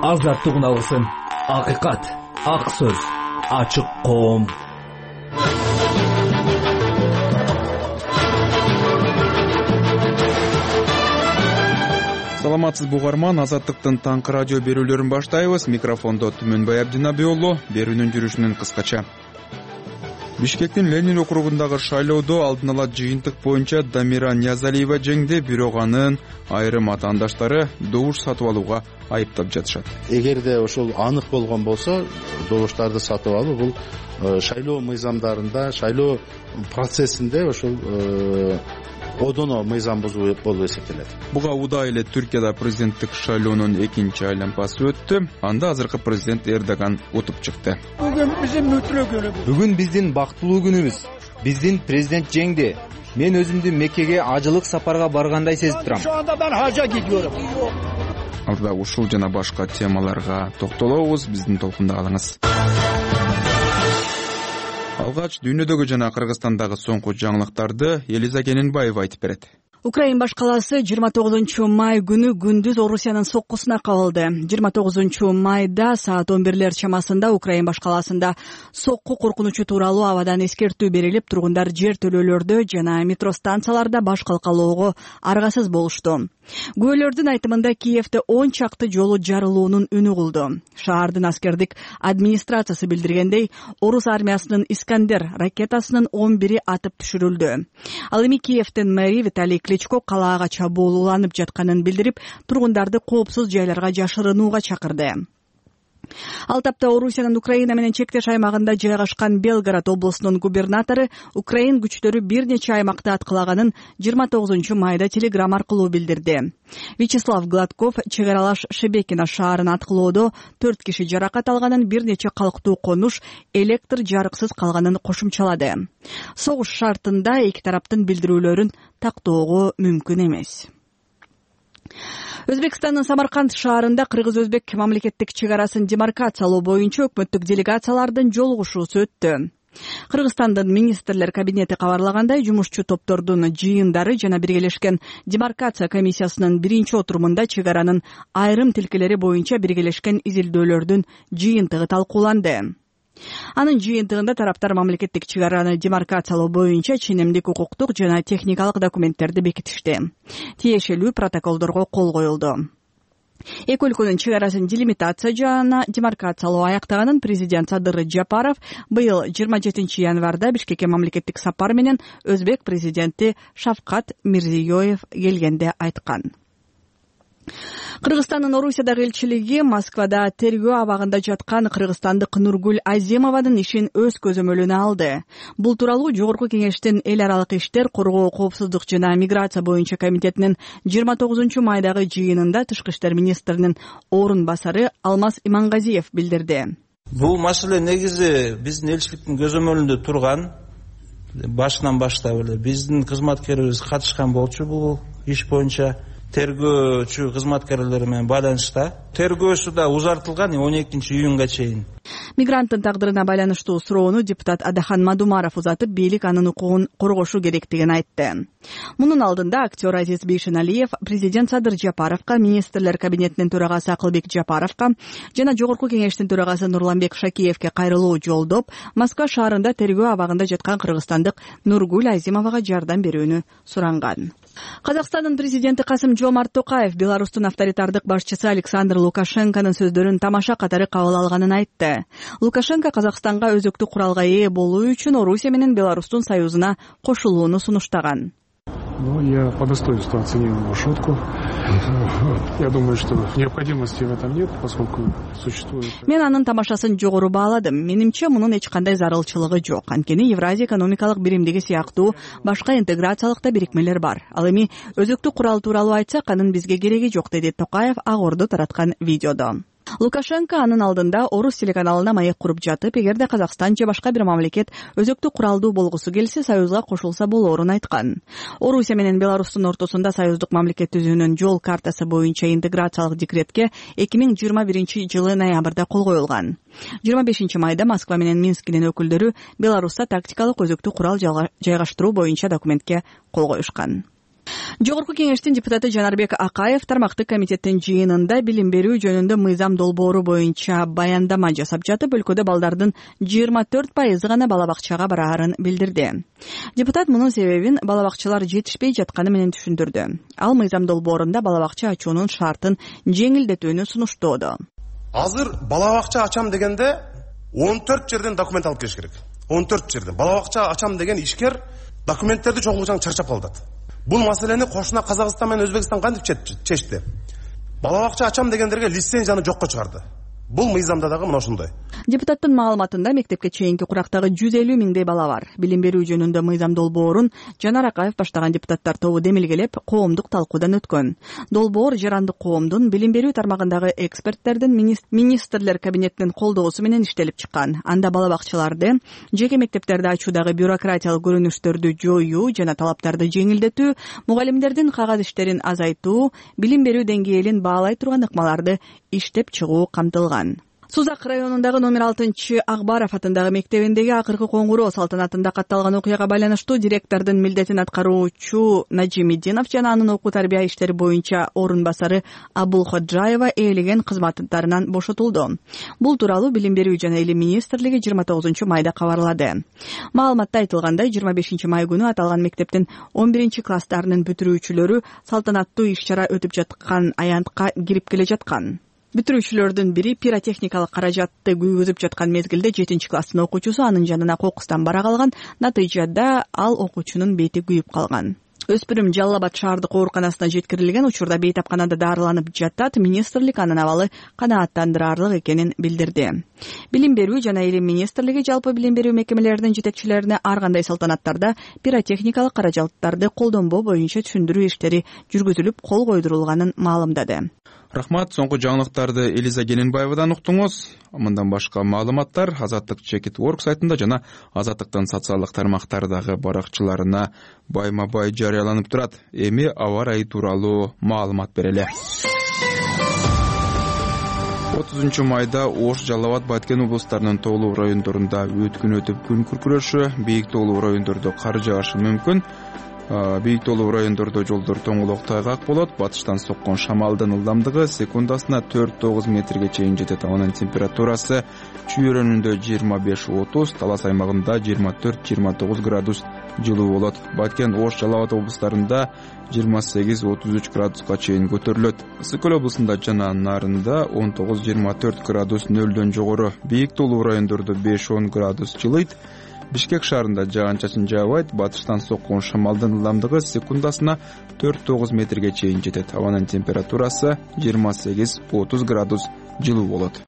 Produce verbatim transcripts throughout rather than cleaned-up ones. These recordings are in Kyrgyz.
азаттык уналсын. Акыйкат, ак сөз, ачык коом. Саламатсыз бугарман, Азаттыктын таңкы радио берүүлөрүн баштайбыз. Микрофондо Түмөнбай Абдинабиулу. Берүүнүн жүрүшүнөн кыскача. Бишкектин Ленин округундагы шайлоодо алдын ала жыйынтык боюнча Дамира Ниязалиева жеңди, бирок анын айрым атаандаштары добуш сатып алууга айыптап жатышат. Эгерде ошол анык болгон болсо, добуштарды сатып алуу бул шайлоо мыйзамдарында, шайлоо процессинде ошол одоно мыйзам бузуу болуп эсептелет. Буга удай эле Түркияда президенттик шайлоонун экинчи айланпасы өттү. Анда азыркы президент Эрдоган утуп чыкты. Бүгүн биздин мүтлүү күнүбүз. Бүгүн биздин бактылуу күнүбүз. Биздин президент жеңди. Мен өзүмдү Меккеге ажылык сапарга баргандай сезип турам. Şu anda ben hacca gidiyorum. Алда ушул жана башка темаларга токтолобуз. Биздин толкунда калыңыз. Алгач дүйнөдөгү жана Кыргызстандагы соңку жаңылыктарды Элиза Кененбаева айтып берет. Украин баш калаасы жыйырма тогузунчу май күнү күндүз Орусиянын соккусуна кабылды. жыйырма тогузунчу майда саат он бирлер чамасында Украин баш калаасында сокку коркунучу тууралуу абадан эскертүү берилип, тургундар жер төлөөлөрдө жана метро станцияларда баш калкалоого аргасыз болушту. Күбөлөрдүн айтымында Киевде он чакты жолу жарылуунун үнү кулду. Шаардын аскердик администрациясы билдиргендей, орус армиясынын Искандер ракетасынын он бири атып түшүрүлдү. Ал эми Киевдин мэри Виталий Кличко калаага чабуул уланып жатканын билдирип, тургундарды коопсуз жайларга жашырынууга чакырды. Ал тапта Орусиянын Украина менен чектеш аймагында жайгашкан Белгород облусунун губернатору Украин күчтөрү бир нече аймакты аткылаганын жыйырма тогузунчу майда телеграмма аркылуу билдирди. Вячеслав Гладков чек аралаш Шебекино шаарын аткылоодо төрт киши жаракат алганын, бир нече калктуу конуш электр жарыксыз калганын кошумчалады. Согуш шартында эки тараптын билдирүүлөрүн тактоого мүмкүн эмес. Өзбекстандын Самарканд шаарында кыргыз-өзбек мамлекеттик чек арасын демаркациялоо боюнча өкмөттүк делегациялардын жолугушуусу өттү. Кыргызстандын министрлер кабинети кабарлагандай, жумушчу топтордун жыйындары жана биргелешкен демаркация комиссиясынын биринчи отурумунда чек аранын айрым тилкелери боюнча биргелешкен изилдөөлөрдүн жыйынтыгы талкууланды. Анын жыйынтыгында тараптар мамлекеттик чек араны демаркациялоо боюнча ченемдик укуктук жана техникалык документтерди бекитишти. Тиешелүү протоколдорго кол коюлду. Эки өлкөнүн чек арасын делимитация жана демаркациялоо аяктаганын президент Садыр Жапаров быйыл жыйырма жетинчи январда Бишкекке мамлекеттик сапар менен өзбек президенти Шавкат Мирзиёев келгенде айткан. Кыргызстандын Орусиядагы элчилиги Москвада тергөө абагында жаткан кыргызстандык Нургуль Аземованын ишин өз көзөмөлүнө алды. Бул тууралуу Жогорку Кеңештин эл аралык иштер, коргоо, коопсуздук жана миграция боюнча комитетинин жыйырма тогузунчу майдагы жыйынында Тышкы иштер министринин орун басары Алмаз Имангазиев билдирди. Бул маселе негизи биздин элчиликтин көзөмөлүндө турган, башынан баштап эле биздин кызматкерибиз катышкан болчу бул иш боюнча. Тергөөчү кызматкерлери менен байланышта. Тергөөсү да узартылган он экинчи июнга чейин. Мигранттын тагдырына байланыштуу суроону депутат Адахан Мадумаров узатып, бийлик анын укугун коргошу керектигин айтты. Мунун алдында актер Азиз Бейшеналиев президент Садыр Жапаровго, министрлер кабинетинин төрагасы Акылбек Жапаровго жана Жогорку Кеңештин төрагасы Нурланбек Шакиевке кайрылуу жолдоп, Москва шаарында тергөө абагында жаткан кыргызстандык Нургуль Аземовага жардам берүүнү суранган. Казакстандын президенти Касым Жомарт Токаев Беларустун авторитардык башчысы Александр Лукашенконун сөздөрүн тамаша катары кабыл алганын айтты. Лукашенко Казакстанга өзөктүк куралга ээ болуу үчүн Орусия менен Беларустун союзуна кошулууну сунуштаган. Ну, я по достоинству оценил его шутку. Я думаю, что необходимости в этом нет, поскольку существует... Мен анын тамашасын жогору бааладым. Менимче, мунун эч кандай зарылчылыгы жок. Анткени Евразия экономикалык биримдиги сыяктуу башка интеграциялык да бирикмелер бар. Ал эми өзөктүк курал тууралуу айтсак, анын бизге кереги жок, деди Токаев Ак Ордо тараткан видеодо. Лукашенко анын алдында Орус телеканалына маек куруп жатып, эгерде Казакстан же башка бир мамлекет өзөктүк куралдуу болгусу келсе, союзга кошулса болоорун айткан. Орусия менен Беларустун ортосунда союздук мамлекет түзүүнүн жол картасы боюнча интеграциялык декретке эки миң жыйырма биринчи жылы ноябрда кол коюлган. жыйырма бешинчи майда Москва менен Минскинин өкүлдөрү Беларуста тактикалык өзөктүк курал жайгаштыруу боюнча документке кол коюшкан. Жогорку кеңештин депутаты Жанарбек Акаев тармактык комитеттин жыйынында билим берүү жөнүндө мыйзам долбоору боюнча баяндама жасап жатып, өлкөдө балдардын жыйырма төрт пайызы гана бала бакчага бараарын билдирди. Депутат мунун себебин бала бакчалар жетишпей жатканы менен түшүндүрдү. Ал мыйзам долбоорунда бала бакча ачуунун шартын жеңилдетүүнү сунуштоодо. Азыр бала бакча ачам дегенде он төрт жерден документ алып келиш керек. он төрт жерден бала бакча ачам деген ишкер документтерди чогултуучан чарчап калдат. Бул маселени кошуна Казакстан менен Өзбекстан кантип чечти? Бала бакча ачам дегендерге лицензияны жокко чыгарды. Бул мыйзамда дагы мына ушундай. Депутаттын маалыматында мектепке чейинки курактагы жүз элүү миңдей бала бар. Билим берүү жөнүндө мыйзам долбоорун Жанар Акаев баштаган депутаттар тобу демилгелеп, коомдук талкуудан өткөн. Долбоор жарандык коомдун билим берүү тармагындагы эксперттердин министрлер кабинетинин колдоосу менен иштелип чыккан. Анда бала бакчаларды, жеке мектептерди ачуудагы бюрократиялык көрүнүштөрдү жоюу жана талаптарды жеңилдетүү, мугалимдердин кагаз иштерин азайтуу, билим берүү деңгээлин баалай турган ыкмаларды иштеп чыгуу камтылган. Сузак районундагы номер алтынчы Акбаров атындагы мектебиндеги акыркы коңгуроо салтанатында катталган окуяга байланыштуу директордун милдетин аткаруучу Нажимиддинов жана анын окуу тарбия иштери боюнча орун басары Абул Ходжаева ээлеген кызматтарынан бошотулду. Бул тууралуу Билим берүү жана илим министрлиги жыйырма тогузунчу майда кабарлады. Маалыматта айтылгандай, жыйырма бешинчи май күнү аталган мектептин он биринчи класстарынын бүтүрүүчүлөрү салтанаттуу иш-чара өтүп жаткан аянтка кирип келе жаткан. Бүтүрүүчүлөрдүн бири пиротехникалык каражатты күйгүзүп жаткан мезгилде жетинчи класстын окуучусу анын жанына кокустан бара калган. Натыйжада ал окуучунун бети күйүп калган. Өспүрүм Жалал Абад шаардык ооруканасына жеткирилген, учурда бейтапканада дарыланып жатат. Министрлик анын абалы канааттандырарлык экенин билдирди. Билим берүү жана илим министрлиги жалпы билим берүү мекемелеринин жетекчилерине ар кандай салтанаттарда пиротехникалык каражаттарды колдонбоо боюнча түшүндүрүү иштери жүргүзүлүп, кол койдурулганын маалымдады. Рахмат, соңку жаңылыктарды Элиза Геленбаевадан уктуңуз. Мындан башка маалыматтар Азаттык Чекит Work сайтында жана Азаттыктын социалдык тармактардагы баракчаларына байма-бай жарыяланып турат. Эми аба ырайы тууралуу маалымат берели. отузунчу майда Ош, Жалал Абад, Баткен облустарынын тоолуу райондорунда өткүн өтүп күн күркүрөшү, бийик тоолуу райондордо кар жаашы мүмкүн. Бийик тоолуу райондордо жолдор тоңолок тайгак болот. Батыштан соккон шамалдын ылдамдыгы секундасына төрт тогуз метрге чейин жетет. Анын температурасы Чүй өрөөнүндө жыйырма беш отуз, Талас аймагында жыйырма төрт жыйырма тогуз градус жылуу болот. Баткен, Ош, Жалал Абад облустарында жыйырма сегиз отуз үч градуска чейин көтөрүлөт. Ысык Көл облусунда жана Нарында он тогуз жыйырма төрт градус нөлдөн жогору. Бийик тоолуу райондордо беш он градус жылыйт. Бишкек шаарында жаан-чачын жаабайт. Батыштан соккон шамалдын ылдамдыгы секундасына төрт тогуз метрге чейин жетет. Абанын температурасы жыйырма сегиз отуз градус жылуу болот.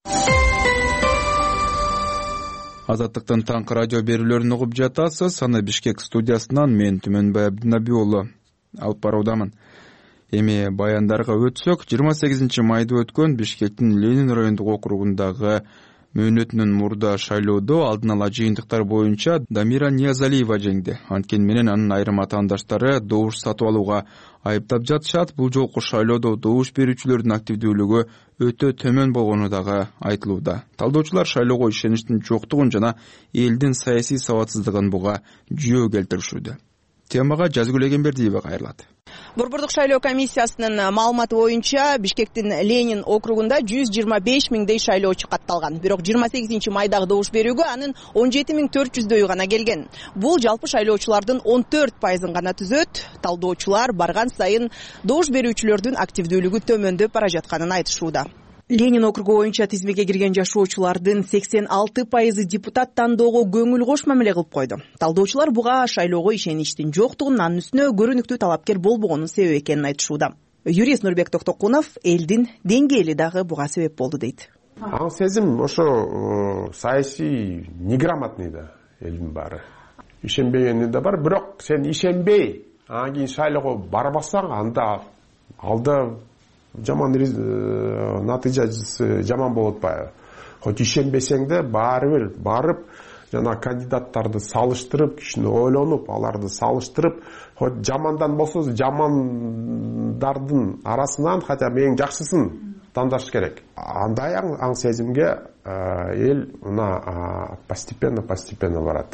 Азаттыктын таңкы радио берүүлөрүн угуп жатасыз. Аны Бишкек студиясынан мен Түмөнбай Абдинабий уулу алып баруудамын. Эми баяндарга өтсөк, жыйырма сегизинчи майда өткөн Бишкектин Ленин райондук округундагы мөөнөтүнүн мурда шайлоодо алдын ала жыйынтыктар боюнча Дамира Ниязалиева жеңди. Анткени менен анын айрым атаандаштары добуш сатып алууга айыптап жатышат. Бул жолку шайлоодо добуш берүүчүлөрдүн активдүүлүгү өтө төмөн болгону дагы айтылууда. Талдоочулар шайлоого ишеништин жоктугун жана элдин саясий сабатсыздыгын буга жүйө келтиришүүдө. Темага Жазгүл Эгембердиева кайрылат. Борбордук шайлоо комиссиясынын маалыматы боюнча Бишкектин Ленин округунда жүз жыйырма беш миңдей шайлоочу катталган. Бирок жыйырма сегизинчи майдагы добуш берүүгө анын он жети миң төрт жүздөйү гана келген. Бул жалпы шайлоочулардын он төрт пайызын гана түзөт. Талдоочулар барган сайын добуш берүүчүлөрдүн активдүүлүгү төмөндөп бара жатканын айтышууда. Ленин округу боюнча тизмеге кирген жашоочулардын сексен алты пайызы депутат тандоого көңүл кош мамиле кылып койду. Талдоочулар буга шайлоого ишеништин жоктугун, анын үстүнө көрүнүктүү талапкер болбогонун себеп экенин айтышууда. Юрист Нурбек Токтокунов элдин деңгээли дагы буга себеп болду дейт. Аң сезим ошо саясий неграмотный да элдин баары. Ишенбегени да бар, бирок сен ишенбей, анан кийин шайлоого барбасаң, анда алда жаман натыйжасы жаман болуп атпайбы. Хоть ишенбесең да баары бир барып, жана кандидаттарды салыштырып, кишини ойлонуп, аларды салыштырып, хоть жамандан болсо жамандардын арасынан хотя бы эң жакшысын тандаш керек. Андай аң сезимге эл мына постепенно постепенно барат.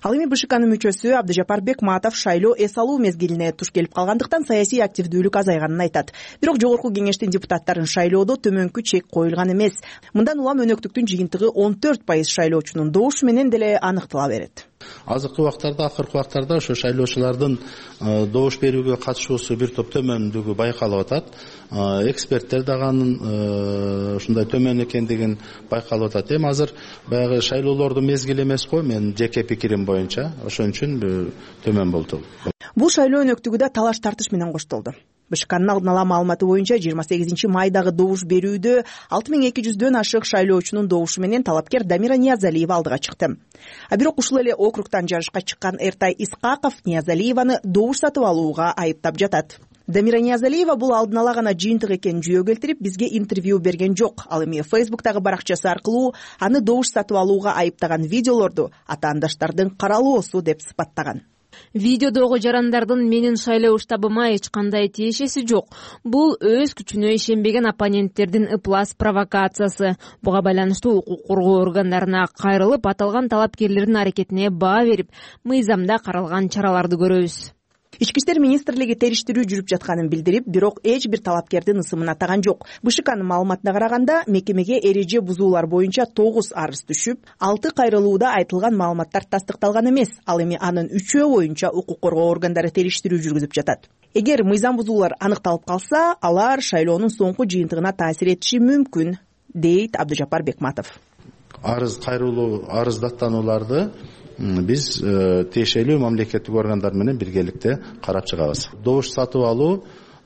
Ал эми БШКнын мүчөсү Абдыжапар Бекматов шайлоо эс алуу мезгилине туш келип калгандыктан саясий активдүүлүк азайганын айтат. Бирок жогорку кеңештин депутаттарын шайлоодо төмөнкү чек коюлган эмес. Мындан улам өнөктүктүн жыйынтыгы он төрт пайыз шайлоочунун добушу менен деле аныктала берет. Азыркы убактарда, акыркы убактарда ошо шайлоочулардын добуш берүүгө катышуусу бир топ төмөндүгү байкалып атат. Эксперттер дагы анын ушундай төмөн экендигин байкалып атат. Эми азыр баягы шайлоолордун мезгили эмес го, менин жеке пикирим боюнча, ошон үчүн төмөн болду. Бул шайлоо өнөктүгү да талаш тартыш менен коштолду. БШКнын алдын ала маалыматы боюнча жыйырма сегизинчи майдагы добуш берүүдө алты миң эки жүздөн ашык шайлоочунун добушу менен талапкер Дамира Ниязалиева алдыга чыкты. А бирок ушул эле округтан жарышка чыккан Эртай Исқақов Ниязалиеваны добуш сатып алууга айыптап жатат. Дамира Ниязалиева бул алдын ала гана жыйынтык экенин жүйө келтирип, бизге интервью берген жок. Ал эми Фейсбуктагы баракчасы аркылуу аны добуш сатып алууга айыптаган видеолорду атаандаштардын каралоосу деп сыпаттаган. Видеодогу жарандардын менин шайлоо штабыма эч кандай тиешеси жок. Бул өз күчүнө ишенбеген оппоненттердин ыплас провокациясы. Буга байланыштуу укук коргоо органдарына кайрылып, аталган талапкерлердин аракетине баа берип, мыйзамда каралган чараларды көрөбүз. Ички иштер министрлиги териштирүү жүрүп жатканын билдирип, бирок эч бир талапкердин ысымын атаган жок. БШКнын маалыматына караганда, мекемеге эреже бузуулар боюнча тогуз арыз түшүп, алты кайрылууда айтылган маалыматтар тастыкталган эмес. Ал эми анын үчөө боюнча укук коргоо органдары териштирүү жүргүзүп жатат. Эгер мыйзам бузуулар аныкталып калса, алар шайлоонун соңку жыйынтыгына таасир этиши мүмкүн, дейт Абдыжапар Бекматов. Арыз кайрылуу, арыздаттанууларды биз тиешелүү мамлекеттик органдар менен биргеликте карап чыгабыз. Добуш сатып алуу,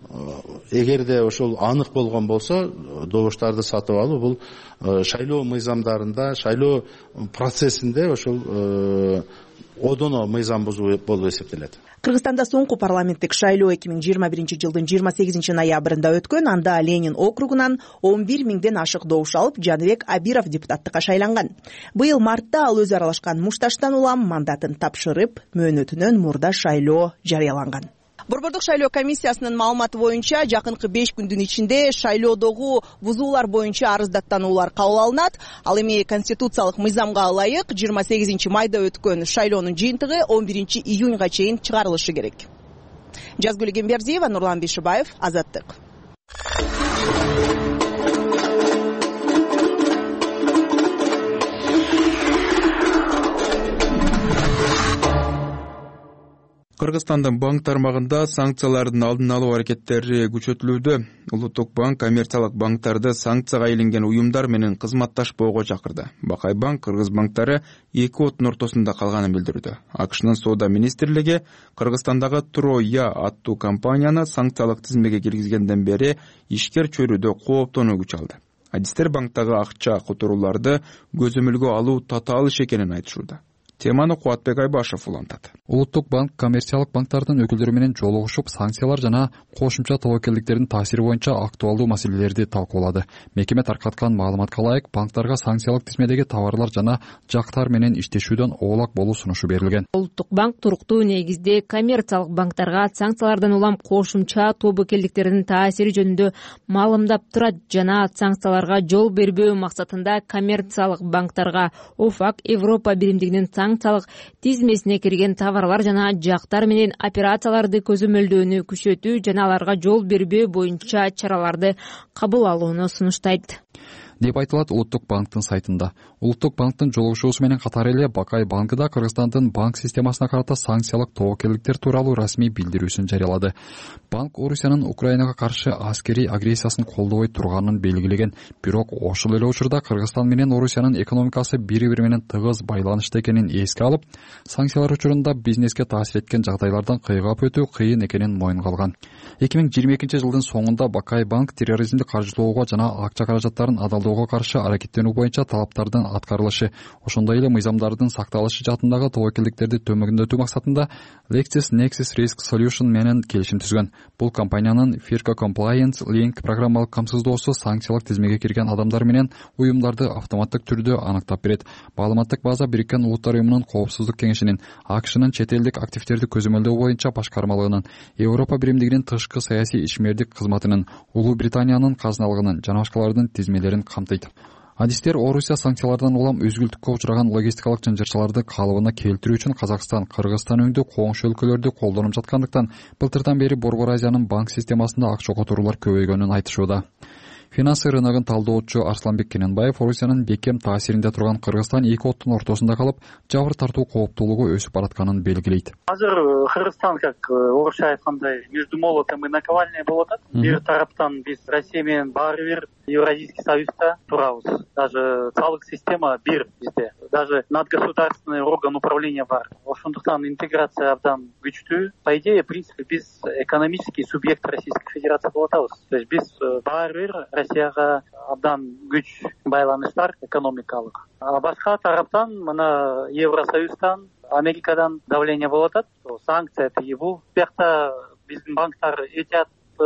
эгерде ошол анык болгон болсо, добуштарды сатып алуу бул шайлоо мыйзамдарында, шайлоо процессинде ошол одоно мыйзам бузуу болуп эсептелет. Кыргызстанда соңку парламенттик шайлоо эки миң жыйырма биринчи жылдын жыйырма сегизинчи ноябрында өткөн. Анда Ленин округунан он бир миңден ашык добуш алып, Жаныбек Абиров депутаттыкка шайланган. Быйыл мартта ал өзү аралашкан Мушташтан улам мандатын тапшырып, мөөнөтүнөн мурда шайлоо жарыяланган. Борбордук шайлоо комиссиясынын маалыматы боюнча жакынкы беш күндүн ичинде шайлоодогу бузуулар боюнча арыздаттануулар кабыл алынат. Ал эми конституциялык мыйзамга ылайык жыйырма сегизинчи майда өткөн шайлоонун жыйынтыгы он биринчи июньга чейин чыгарылышы керек. Жазгүл Гембердиева, Нурлан Бишибаев, Азаттык. Кыргызстандын банк тармагында санкциялардын алдын алуу аракеттери күчөтүлүүдө. Улуттук банк коммерциялык банктарды санкцияга илинген уюмдар менен кызматташпоого чакырды. Бакай банк кыргыз банктары эки оттун ортосунда калганын билдирүүдө. АКШнын соода министрлиги Кыргызстандагы Троя аттуу компанияны санкциялык тизмеге киргизгенден бери ишкер чөйрөдө кооптонуу күч алды. Адистер банктагы акча которууларды көзөмөлгө алуу татаал иш экенин айтышууда. Теманы Кубатбек Айбашев улантат. Улуттук банк коммерциялык банктардын өкүлдөрү менен жолугушуп, санкциялар жана кошумча тобокелдиктердин таасири боюнча актуалдуу маселелерди талкуулады. Мекеме таркаткан маалыматка ылайык, банктарга санкциялык тизмедеги товарлар жана жактар менен иштешүүдөн оолак болуу сунушу берилген. Улуттук банк туруктуу негизде коммерциялык банктарга санкциялардан улам кошумча тобокелдиктердин таасири жөнүндө маалымдап турат жана санкцияларга жол бербөө максатында коммерциялык банктарга ОФАК Европа биримдигинин санкциялык тизмесине кирген товарлар жана жактар менен операцияларды көзөмөлдөөнү күчөтүү жана аларга жол бербөө боюнча чараларды кабыл алууну сунуштайт деп айтылат Улуттук банктын сайтында. Улуттук банктын жолугушуусу менен катар эле Бакай банкы да Кыргызстандын банк системасына карата санкциялык тобокелдиктер тууралуу расмий билдирүүсүн жарыялады. Банк Орусиянын Украинага каршы аскерий агрессиясын колдобой турганын белгилеген. Бирок ошол эле учурда Кыргызстан менен Орусиянын экономикасы бири-бири менен тыгыз байланышта экенин эске алып, санкциялар учурунда бизнеске таасир эткен жагдайлардан кыйгап өтүү кыйын экенин моюнга алган. эки миң жыйырма экинчи жылдын соңунда Бакай банк терроризмди каржылоого жана акча каражаттарын адалдоого каршы аракеттенүү боюнча талаптардын аткарылышы, ошондой эле мыйзамдардын сакталышы жаатындагы тобокелдиктерди төмөгүндөтүү максатында LexisNexis Risk Solution менен келишим түзгөн. Бул компаниянын Firco Compliance Link программалык камсыздоосу санкциялык тизмеге кирген адамдар менен уюмдарды автоматтык түрдө аныктап берет. Маалыматтык база Бириккен Улуттар уюмунун коопсуздук кеңешинин, АКШнын чет элдик активдерди көзөмөлдөө боюнча башкармалыгынын, Европа биримдигинин тышкы саясий ишмердик кызматынын, Улуу Британиянын казыналыгынын жана башкалардын тизмелерин камтыйт. адистер Орусия санкциялардан улам үзгүлтүккө учураган логистикалык жанжырчыларды калыбына келтирүү үчүн Казакстан, Кыргызстан өңдүү коңшу өлкөлөрдү колдонуп жаткандыктан былтырдан бери Борбор Азиянын банк системасында акча которуулар көбөйгөнүн айтышууда. Финансы рыногун талдоочу Арсланбек Кененбаев Орусиянын бекем таасиринде турган Кыргызстан эки оттун ортосунда калып, жабыр тартуу кооптуулугу өсүп баратканын белгилейт. Азыр Кыргызстан, как орусча айткандай, между молотом и наковальней болуп атат. Бир тараптан биз Россия менен баары бир Евразийский союзда турабыз. Даже салык система бир бизде. Даже надгосударственный орган управления бар. Ошондуктан интеграция абдан күчтүү. По идее, в принципе, биз экономический субъект Российской Федерации болуп атабыз. То есть биз баары бир Россияга абдан күч байланыштар экономикалык. А башка тараптан мына Евросоюздан, Америкадан давление болуп атат. Санкция тыйбу. Биякта биздин банктар этият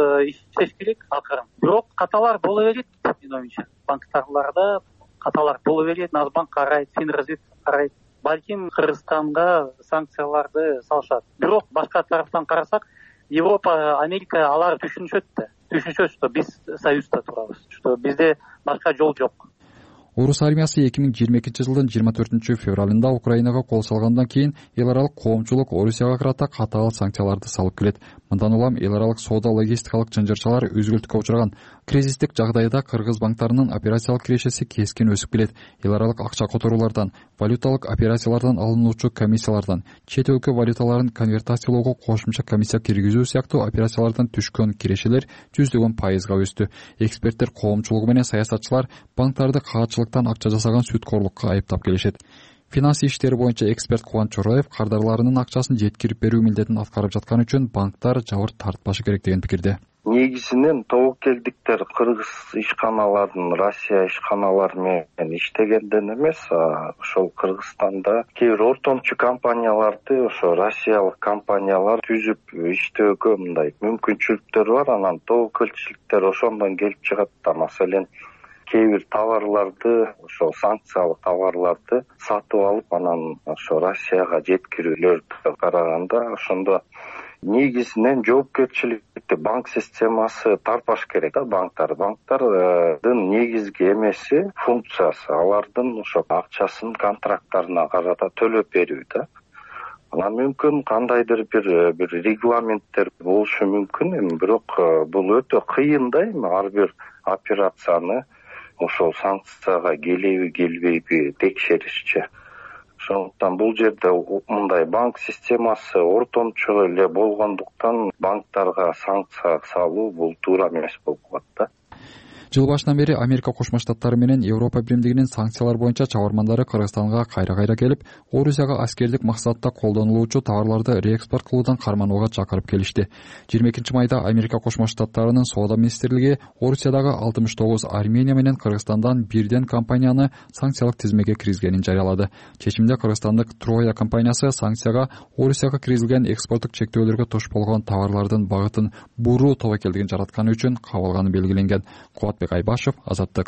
иштеш керек акырын. Бирок каталар боло берет, менин оюмча. Банктарларда каталар боло берет, Нацбанк карайт, Финразведка карайт. Балким Кыргызстанга санкцияларды салышат. Бирок башка тараптан карасак, Европа, Америка алар түшүнүшөт да. Түшүнүшөт, что биз союзда турабыз, что бизде башка жол жок. Орус армиясы эки миң жыйырма экинчи жылдын жыйырма төртүнчү февралында Украинага кол салгандан кийин эл аралык коомчулук Орусияга карата катаал санкцияларды салып келет. Мындан улам эл аралык соода логистикалык жанжырчылар үзгүлтүккө учураган. Кризистик жагдайда кыргыз банктарынын операциялык кирешеси кескин өсүп келет. Эл аралык акча которуулардан, валюталык операциялардан алынуучу комиссиялардан, чет өлкө валюталарын конвертациялоого кошумча комиссия киргизүү сыяктуу операциялардан түшкөн кирешелер жүздөгөн пайызга өстү. Эксперттер коомчулугу менен саясатчылар банктарды каатчылыктан акча жасаган сүткорлукка айыптап келишет. Финанс иштери боюнча эксперт Кубан Чороев кардарларынын акчасын жеткирип берүү милдетин аткарып жаткан үчүн банктар жабыр тартпашы керек деген пикирде. Негизинен тобокелдиктер Кыргыз ишканаларын Россия ишканалары менен иштегенден эмес, ошол Кыргызстанда кээ бир ортомчу компанияларды ошо россиялык компаниялар түзүп иштөөгө мындай мүмкүнчүлүктөр бар. Анан тобокелчиликтер ошондон келип чыгат да. Маселен кээ бир товарларды, ошол санкциялык товарларды сатып алып, анан ошо Россияга жеткирүүлөрдү караганда ошондо негизинен жоопкерчиликти банк системасы тартпаш керек да. Банктар банктардын негизги эмеси, функциясы алардын ошо акчасын контракттарына карата төлөп берүү да. Анан мүмкүн кандайдыр бир бир регламенттер болушу мүмкүн, эми бирок бул өтө кыйын да. Эми ар бир операцияны ошол санкцияга келеби келбейби текшеришчи. Ошондуктан бул жерде мындай банк системасы ортомчу эле болгондуктан банктарга санкция салуу бул туура эмес болуп калат да. Жыл башынан бери Америка Кошмо Штаттары менен Европа Биримдигинин санкциялар боюнча чабармандары Кыргызстанга кайра-кайра келип, Орусияга аскердик максатта колдонулуучу товарларды реэкспорт кылуудан карманууга чакырып келишти. жыйырма экинчи майда Америка Кошмо Штаттарынын соода министрлиги Орусиядагы алтымыш тогуз Армения менен Кыргызстандан бирден компанияны санкциялык тизмеге киргизгенин жарыялады. Чечимде кыргызстандык Троя компаниясы санкцияга Орусияга киргизилген экспорттук чектөөлөргө туш болгон товарлардын багытын буруу тобокелдигин жаратканы үчүн кабылганы белгиленген. Кубатбек Айбашев, Азаттык.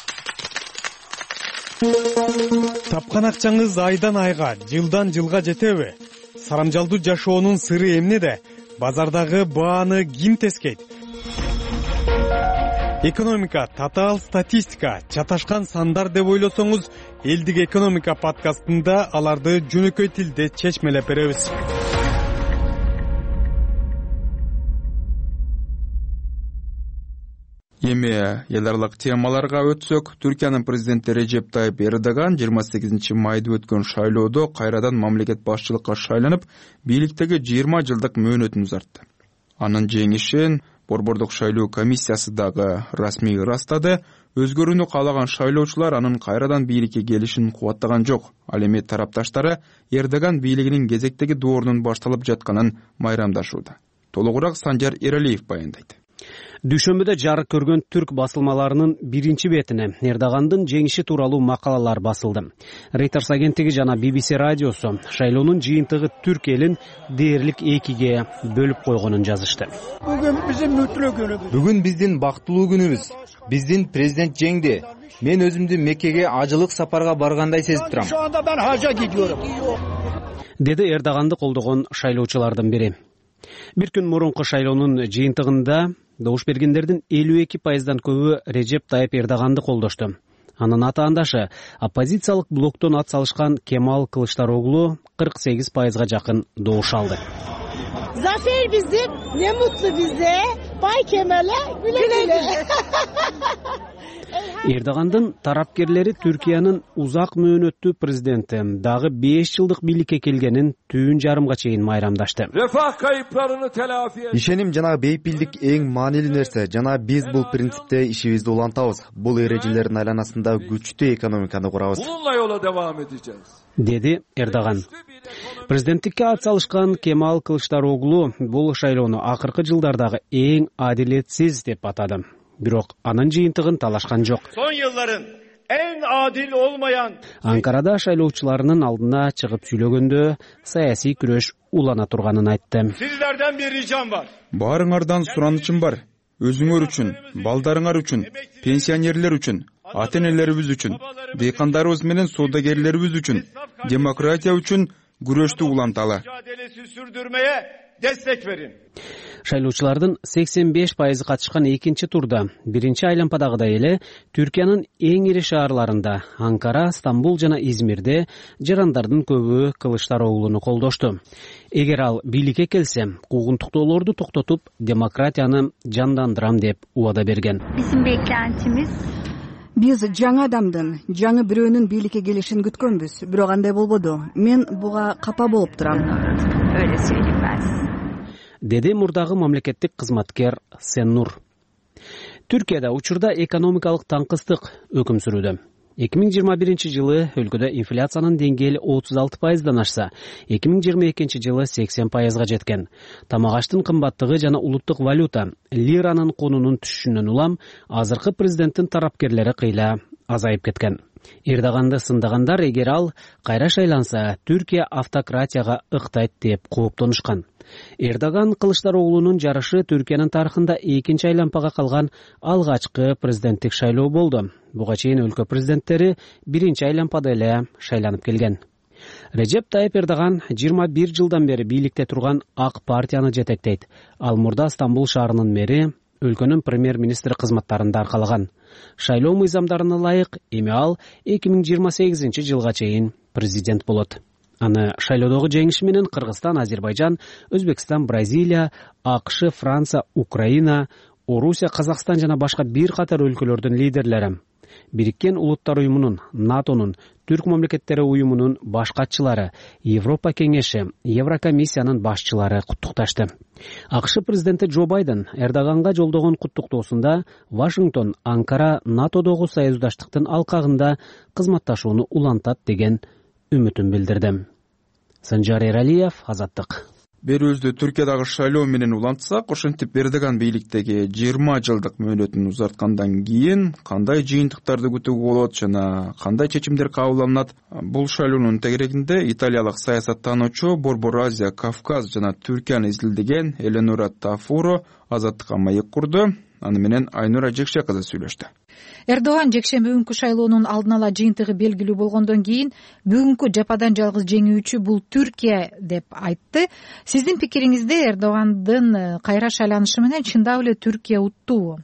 Тапкан акчаңыз айдан айга, жылдан жылга жетеби? Сарамжалдуу жашоонун сыры эмнеде? Базардагы бааны ким тескейт? Экономика, татаал статистика, чаташкан сандар деп ойлосоңуз, Элдик экономика подкастында аларды жөнөкөй тилде чечмелеп беребиз. Эми эл аралык темаларга өтсөк, Түркиянын президенти Режеп Тайып Эрдоган жыйырма сегизинчи майда өткөн шайлоодо кайрадан мамлекет башчылыкка шайланып, бийликтеги жыйырма жылдык мөөнөтүн узартты. Анын жеңишин Борбордук шайлоо комиссиясы дагы расмий ырастады. Өзгөрүүнү каалаган шайлоочулар анын кайрадан бийликке келишин кубаттаган жок. Ал эми тарапташтары Эрдоган бийлигинин кезектеги доорунун башталып жатканын майрамдашууда. Толугураак Санжар Эралиев баяндайт. Дүйшөмбүдө жарык көргөн түрк басылмаларынын биринчи бетине Эрдогандын жеңиши тууралуу макалалар басылды. Reuters агенттиги жана би би си радиосу шайлоонун жыйынтыгы түрк элин дээрлик экиге бөлүп койгонун жазышты. Бүгүн биздин мүтлүү күнүбүз. Бүгүн биздин бактылуу күнүбүз. Биздин президент жеңди. Мен өзүмдү Меккеге ажылык сапарга баргандай сезип турам. Şu anda ben hacca gidiyorum. Деди Эрдоганды колдогон шайлоочулардын бири. Бир күн мурунку шайлоонун жыйынтыгында добуш бергендердин элүү эки пайыздан көбү Режеп Тайып Эрдоганды колдошту. Анын атаандашы оппозициялык блоктон ат салышкан Кемал Кылычдароглу кырк сегиз пайызга жакын добуш алды. Zafer bizim, ne mutlu bize. Bay Kemal'e güle güle. Эрдогандын тарапкерлери Түркиянын узак мөөнөттүү президенти дагы беш жылдык бийликке келгенин түбүн жарымга чейин майрамдашты. Ишеним жана бейпилдик эң маанилүү нерсе жана биз бул принципте ишибизди улантабыз. Бул эрежелердин айланасында күчтүү экономиканы курабыз. Деди Эрдоган. Президенттикке ат салышкан Кемал Кылычдароглу бул шайлоону акыркы жылдардагы эң адилетсиз деп атады. Бирок анын жыйынтыгын талашкан жок. Son yılların en adil olmayan Анкарада шайлоочуларынын алдына чыгып сүйлөгөндө саясий күрөш улана турганын айтты. Sizlerden bir ricam var. Баарыңардан суранычым бар. Өзүңөр үчүн, балдарыңар үчүн, пенсионерлер үчүн, ата-энелерибиз үчүн, дыйкандарыбыз менен соодагерлерибиз үчүн, демократия үчүн күрөштү уланталы. Mücadelesi sürdürmeye destek verin. Шайлоочулардын сексен беш пайызы катышкан экинчи турда биринчи айлампадагыдай эле Түркиянын эң ири шаарларында Анкара, Стамбул жана Измирде жарандардын көбү Кылычдароглуну колдошту. Эгер ал бийликке келсе, куугунтуктоолорду токтотуп, демократияны жандандырам деп убада берген. Bizim beklentimiz Биз жаңы адамдын, жаңы бирөөнүн бийликке келишин күткөнбүз, бирок андай болбоду. Мен буга капа болуп турам. öyle söyleyeyim ben size. Деди мурдагы мамлекеттик кызматкер Сеннур. Түркияда учурда экономикалык таңкыстык өкүм сүрүүдө. эки миң жыйырма биринчи жылы өлкөдө инфляциянын деңгээли отуз алты пайыздан ашса, эки миң жыйырма экинчи жылы сексен пайызга жеткен. Тамак аштын кымбаттыгы жана улуттук валюта лиранын конунун түшүшүнөн улам азыркы президенттин тарапкерлери кыйла азайып кеткен. Эрдоганды сындагандар эгер ал кайра шайланса, Түркия автократияга ыктайт деп кооптонушкан. Эрдоган Кылычдароглунун жарышы Түркиянын тарыхында экинчи айлампага калган алгачкы президенттик шайлоо болду. Буга чейин өлкө президенттери биринчи айлампада эле шайланып келген. Режеп Тайып Эрдоган жыйырма бир жылдан бери бийликте турган Ак партияны жетектейт. Ал мурда Стамбул шаарынын мэри, өлкөнүн премьер-министри кызматтарында аркалаган. Шайлоо мыйзамдарына ылайык эми ал эки миң жыйырма сегизинчи жылга чейин президент болот. Аны шайлоодогу жеңиши менен Кыргызстан, Азербайжан, Өзбекстан, Бразилия, АКШ, Франция, Украина, Орусия, Казакстан жана башка бир катар өлкөлөрдүн лидерлери, Бириккен Улуттар уюмунун, НАТОнун, Түрк мамлекеттери уюмунун баш катчылары, Европа кеңеши, Еврокомиссиянын башчылары куттукташты. АКШ президенти Джо Байден Эрдоганга жолдогон куттуктоосунда Вашингтон, Анкара НАТОдогу союздаштыктын алкагында кызматташууну улантат деген үмүтүн билдирди. Санжар Эралиев, Азаттык. Берүүбүздү Түркиядагы шайлоо менен улантсак, ошентип Эрдоган бийликтеги жыйырма жылдык мөөнөтүн узарткандан кийин кандай жыйынтыктарды күтүүгө болот жана кандай чечимдер кабыл алынат? Бул шайлоонун тегерегинде италиялык саясаттануучу Борбор Азия, Кавказ жана Түркияны изилдеген Эленора Тафуро Азаттыкка маек курду. Аны менен Айнура Жекше кызы сүйлөштү. Эрдоган жекшемби күнкү шайлоонун алдын ала жыйынтыгы белгилүү болгондон кийин бүгүнкү жападан жалгыз жеңүүчү бул Түркия деп айтты. Сиздин пикириңизде Эрдогандын кайра шайланышы менен чындап эле Түркия уттубу?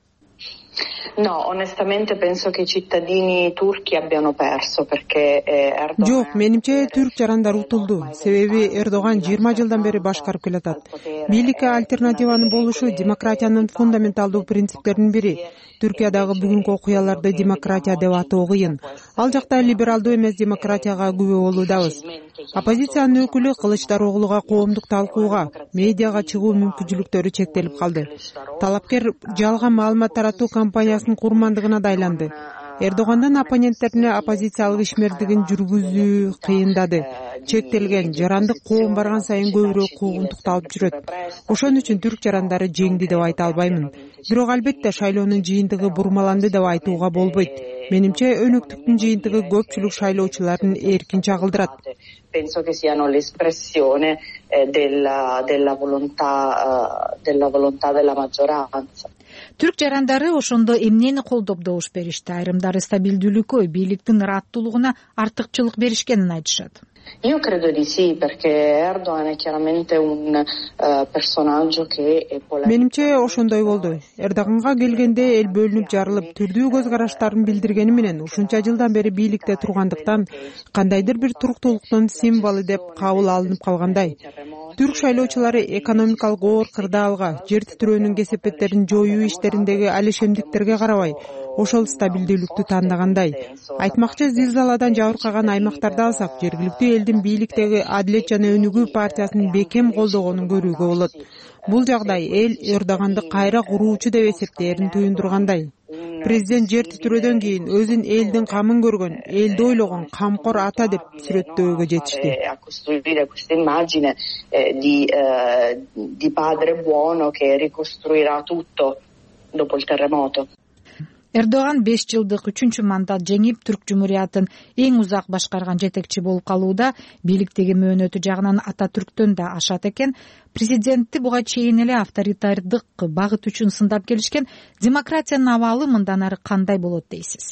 No, onestamente penso che i cittadini turchi abbiano perso perché Erdogan... Жок, менимче түрк жарандары утулду. Себеби Эрдоган жыйырма жылдан бери башкарып келатат. Бийликке альтернативанын болушу демократиянын фундаменталдуу принциптеринин бири. Түркиядагы бүгүнкү окуяларды демократия деп атоо кыйын. Ал жакта либералдуу эмес демократияга күбө болуудабыз. Оппозициянын өкүлү Кылычдароглуга коомдук талкууга, медиага чыгуу мүмкүнчүлүктөрү чектелип калды. Талапкер жалган маалымат таратуу компаниясынын курмандыгына да айланды. Эрдогандын оппоненттерине оппозициялык ишмердигин жүргүзүү кыйындады. Чектелген жарандык коом барган сайын көбүрөөк куугунтукталып жүрөт. Ошон үчүн түрк жарандары жеңди деп айта албаймын. Бирок албетте шайлоонун жыйынтыгы бурмаланды деп айтууга болбойт. Менимче өнөктүктүн жыйынтыгы көпчүлүк шайлоочулардын эркин чагылдырат. Penso che siano l'espressione della della volontà della volontà della maggioranza. Түрк жарандары ошондо эмнени колдоп добуш беришти? Айрымдары стабилдүүлүккө, бийликтин ыраттуулугуна артыкчылык беришкенин айтышат. Io credo di sì, perché Erdogan è chiaramente un uh, personaggio che è polemico. Менимче ошондой болду. Эрдоганга келгенде эл бөлүнүп жарылып, түрдүү көз караштарын билдиргени менен ушунча жылдан бери бийликте тургандыктан кандайдыр бир туруктуулуктун символу деп кабыл алынып калгандай. Түрк шайлоочулары экономикалык оор кырдаалга, жер титирөөнүн кесепеттерин жоюу иштериндеги алешемдиктерге карабай, ошол стабилдүүлүктү тандагандай. Айтмакчы, зилзаладан жабыркаган аймактарды алсак, жергиликтүү элдин бийликтеги Адилет жана Өнүгүү партиясынын бекем колдогонун көрүүгө болот. Бул жагдай эл Эрдоганды кайра куруучу деп эсептээрин туюндургандай. Президент жер титирөөдөн кийин өзүн элдин камын көргөн, элди ойлогон камкор ата деп сүрөттөөгө жетишти. A costruire questa immagine di di padre buono che ricostruirà tutto dopo il terremoto. Эрдоган беш жылдык үчүнчү мандат жеңип, Түрк Жумуриятын эң узак башкарган жетекчи болуп калууда, бийликтеги мөөнөтү жагынан Ататүрктөн да ашат экен. Президентти буга чейин эле авторитардык багыт үчүн сындап келишкен. Демократиянын абалы мындан ары кандай болот дейсиз?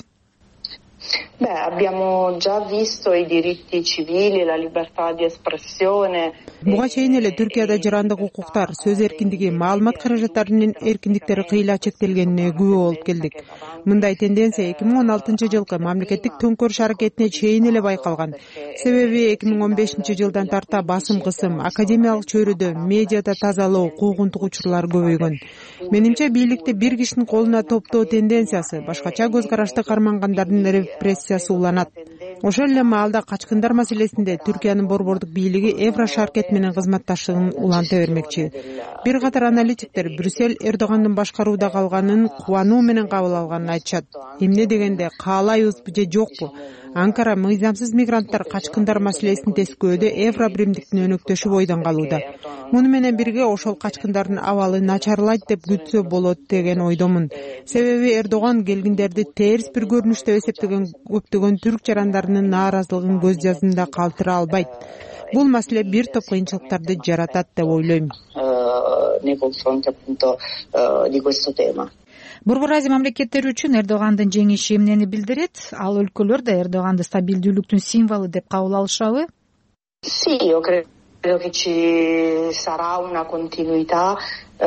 Beh, abbiamo già visto i diritti civili, la libertà di espressione. Буга чейин эле Түркияда жырандык укуктар, сөз эркиндиги, маалымат каражаттарынын эркиндиктери кыйла чектелгенине күбө болуп келдик. Мындай тенденция эки миң он алтынчы жылкы мамлекеттик төңкөрүш аракетине чейин эле байкалган. Себеби эки миң он бешинчи жылдан тарта басым кысым, академиялык чөйрөдө, медиада тазалоо, куугунтук учурлары көбөйгөн. Менимче, бийликти бир кишинин колуна топтоо тенденциясы, башкача көз карашты кармангандардын репрессиясы уланат. Ошол эле маалда качкындар маселесинде Түркиянын борбордук бийлиги Еврошаркет менен кызматташтыгын уланта бермекчи. Бир катар аналитиктер Брюссель Эрдогандын башкарууда калганын кубануу менен кабыл алганын айтышат. Эмне дегенде, каалайбызбы же жокпу? Анкара мыйзамсыз мигранттар качкындар маселесин тескөөдө Евробиримдиктин өнөктөшү бойдон калууда. Муну менен бирге ошол качкындардын абалы начарлайт деп күтсө болот деген ойдомун. Себеби Эрдоган келгиндерди терс бир көрүнүштө эсептеген көптөгөн түрк жарандарынын нааразылыгын көз жазында калтыра албайт. Бул маселе бир топ кыйынчылыктарды жаратат деп ойлойм. Nei confronti appunto di questo tema. Борбор Азия мамлекеттери үчүн Эрдогандын жеңиши эмнени билдирет? Ал өлкөлөр да Эрдоганды стабилдүүлүктүн символу деп кабыл алышабы? Sì, io credo che ci sarà una continuità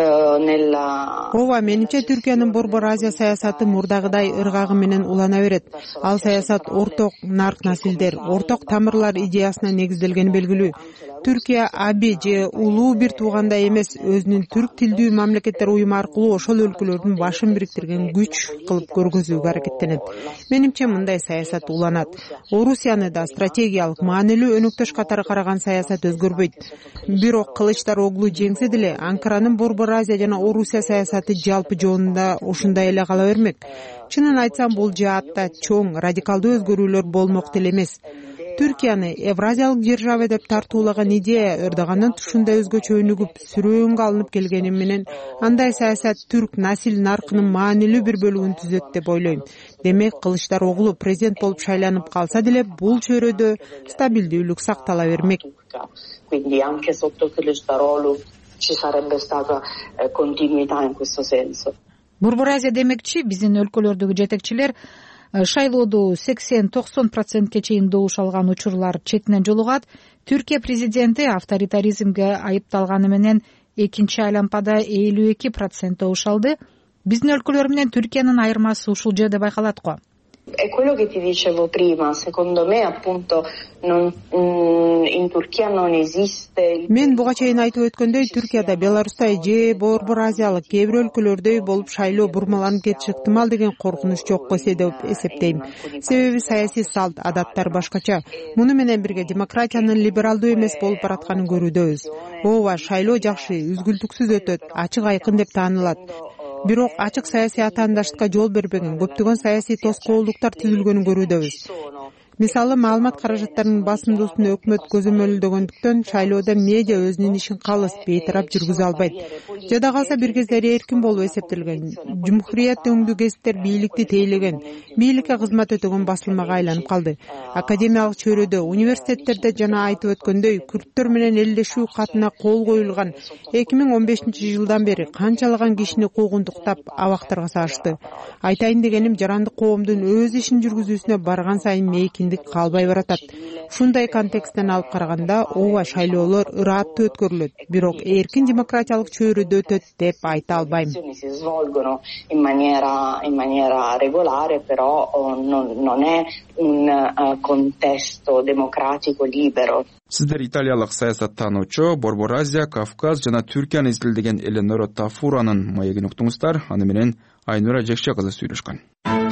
nella. Ооба, менимче Түркиянын Борбор Азия саясаты мурдагыдай ыргагы менен улана берет. Ал саясат орток нарк насилдер, орток тамырлар идеясына негизделгени белгилүү. Түркия аби же улуу бир туугандай эмес, өзүнүн түрк тилдүү мамлекеттер уюму аркылуу ошол өлкөлөрдүн башын бириктирген күч кылып көргөзүүгө аракеттенет. Менимче, мындай саясат уланат. Орусияны да стратегиялык маанилүү өнөктөш катары караган саясат өзгөрбөйт. Бирок Кылычдароглу жеңсе деле Анкаранын Борбор Азия жана Орусия саясаты жалпы жонунда ушундай эле кала бермек. Чынын айтсам, бул жаатта чоң радикалдуу өзгөрүүлөр болмок деле эмес. Түркияны Евразиялык держава деп тартуулаган идея Эрдогандан тушундай өзгөчө өнүгүп, сүрөөнгө алынып келгени менен андай саясат түрк насил наркынын маанилүү бир бөлүгүн түзөт деп ойлойм. Демек, Кылычдароглу президент болуп шайланып калса деле бул чөйрөдө стабилдүүлүк сактала бермек. Quindi anche sotto Kılıçdaroğlu ci sarebbe stata continuità in questo senso. Борбор Азия демекчи, биздин өлкөлөрдөгү жетекчилер шайлоодо сексен токсон процентке чейин добуш алган учурлар четинен жолугат. Түркия президенти авторитаризмге айыпталганы менен экинчи айлампада элүү эки процент добуш алды. Биздин өлкөлөр менен Түркиянын айырмасы ушул жерде байкалат го. È quello che ti dicevo prima, secondo me appunto non, in Turchia non esiste. Мен буга чейин айтып өткөндөй, Түркияда Беларустай же Борбор Азиялык кээ бир өлкөлөрдөй болуп шайлоо бурмаланып кетиши ыктымал деген коркунуч жок эсе деп эсептейм. Себеби саясий салт, адаттар башкача. Муну менен бирге демократиянын либералдуу эмес болуп баратканын көрүүдөбүз. Ооба, шайлоо жакшы, үзгүлтүксүз өтөт, ачык айкын деп таанылат. Бирок ачык саясий атаандаштыкка жол бербеген, көптөгөн саясий тоскоолдуктар түзүлгөнүн көрүүдөбүз. Мисалы, маалымат каражаттарынын басымдуусун өкмөт көзөмөлдөгөндүктөн шайлоодо медиа өзүнүн ишин калыс, бейтарап жүргүзө албайт. Жада калса бир кездери эркин болуп эсептелген. Жумхурият өңдүү гезиттер бийликти тейлеген, бийликке кызмат өтөгөн басылмага айланып калды. Академиялык чөйрөдө, университеттерде жана айтып өткөндөй, күрттөр менен элдешүү катына кол коюлган эки миң он бешинчи жылдан бери канчалаган кишини куугунтуктап, абактарга саашты. Айтайын дегеним, жарандык коомдун өз ишин жүргүзүүсүнө барган сайын мейкин эркиндик калбай баратат. Ушундай контексттен алып караганда ооба шайлоолор ыраттуу өткөрүлөт, бирок эркин демократиялык чөйрөдө өтөт деп айта албайм. in maniera in maniera regolare, però non, non è un uh, contesto democratico libero. Сиздер италиялык саясаттануучу Борбор Азия, Кавказ жана Түркияны изилдеген Эленора Тафуранын маегин уктуңуздар. Аны менен Айнура Жекше кызы сүйлөшкөн.